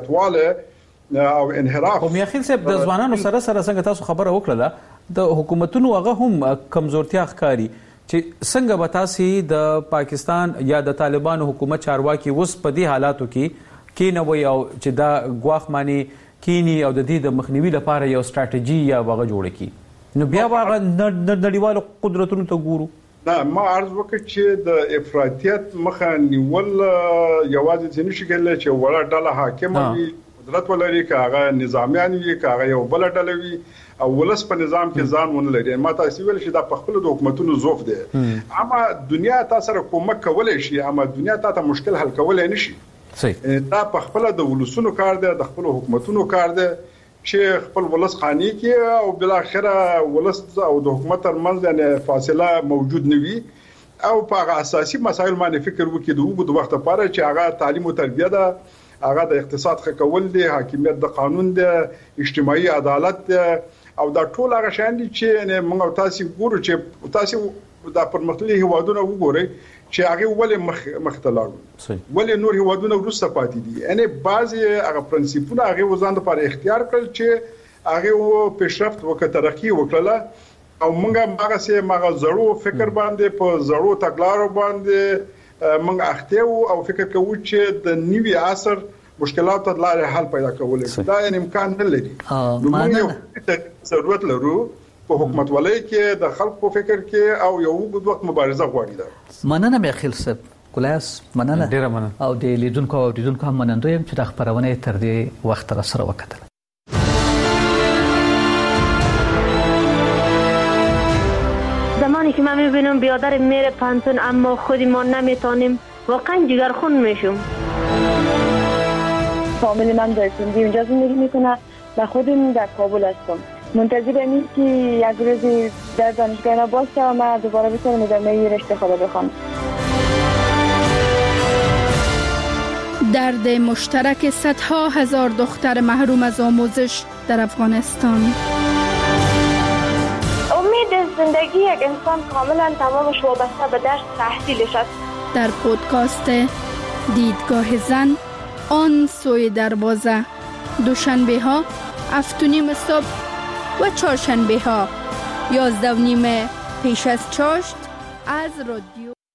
زیاتواله او انحراف. او میاخیل صاحب د ځوانانو سره سره څنګه تاسو خبره وکړه د حکومتونو هغه هم کمزورتیا ښکاری چې څنګه به تاسو د پاکستان یا د طالبانو حکومت چارواکي اوس په دې حالاتو کې کینوي او چې دا غواخ معنی کینی او د دې د مخنیوي لپاره یو ستراتیژي یا وغه جوړ کړي نو بیا هغه نړیوالو قدرتونو ته ګورو. نه ما عرض وکړ چې د افراطیت مخه نیول یوازې چې نشي کېدل چې وړه ډله حاکم وي قدرت ولري که هغه نظامیان وي که هغه یو بل ډله وي او ولس په نظام کې ځان ونه لري. ما تاسو ویل چې دا په خپل د حکومتونو ضعف دی اما دنیا تاسو سره کومک کولای شي اما دنیا تاسو مشکل حل کولای نشي. صحیح دا په خپل د ولسونو کار دی د خپل حکومتونو کار دی چې خپل ولس خاني کې او بل اخره ولس او د حکومت ترمنځ یعنی فاصله موجود نه وي او په اساسي مسایل باندې فکر وکړي د وګړو وخت لپاره چې هغه تعلیم او تربیه ده هغه د اقتصاد ښه کول دي حاکمیت د قانون ده اجتماعي عدالت ده او دا ټول هغه شان دي چې موږ تاسو ګورو چې تاسو د پرمختللي هیوادونو وګورئ چې هغه ولې مخ مختلفه ولې نور هیوادونه ورسته پاتې دي یعنی بعضي هغه پرنسپونه هغه وزن لپاره اختیار کړل چې هغه پیشرفت وکړه ترقی وکړه او موږ هغه سه مغه زړو فکر باندې په زړو تګلارو باندې موږ اخته او فکر کوو چې د نیوي عصر مشکلات ته لارې حل پیدا کولای دا یعنی امکان نه لري. نو موږ ضرورت لرو په حکومت ولای کې د خلکو فکر کې او یو وخت مبارزه غواړي دا. مننه میاخیل صاحب کلاس مننه ډیره مننه او د لیدونکو او لیدونکو هم مننه یم چې د خبرونه تر دې وخت را سره وکړه. زمانی که من میبینم بیادر میره پانتون اما خودی ما نمیتونیم واقعا جگرخون میشم. فامیلی من در سندی اونجا زندگی میکنه و خودم در کابل هستم. منتظرم که یک روزی در دانشگاه باشه و من دوباره بتونم ادامه رشته خود بخونم. درد مشترک صدها هزار دختر محروم از آموزش در افغانستان. امید زندگی یک انسان کاملا تمامش وابسته به درس تحصیلش است. در پودکاست دیدگاه زن آن سوی دروازه، دوشنبه ها هفت و نیم صبح و چهارشنبه ها یازده و نیم پیش از چاشت از رادیو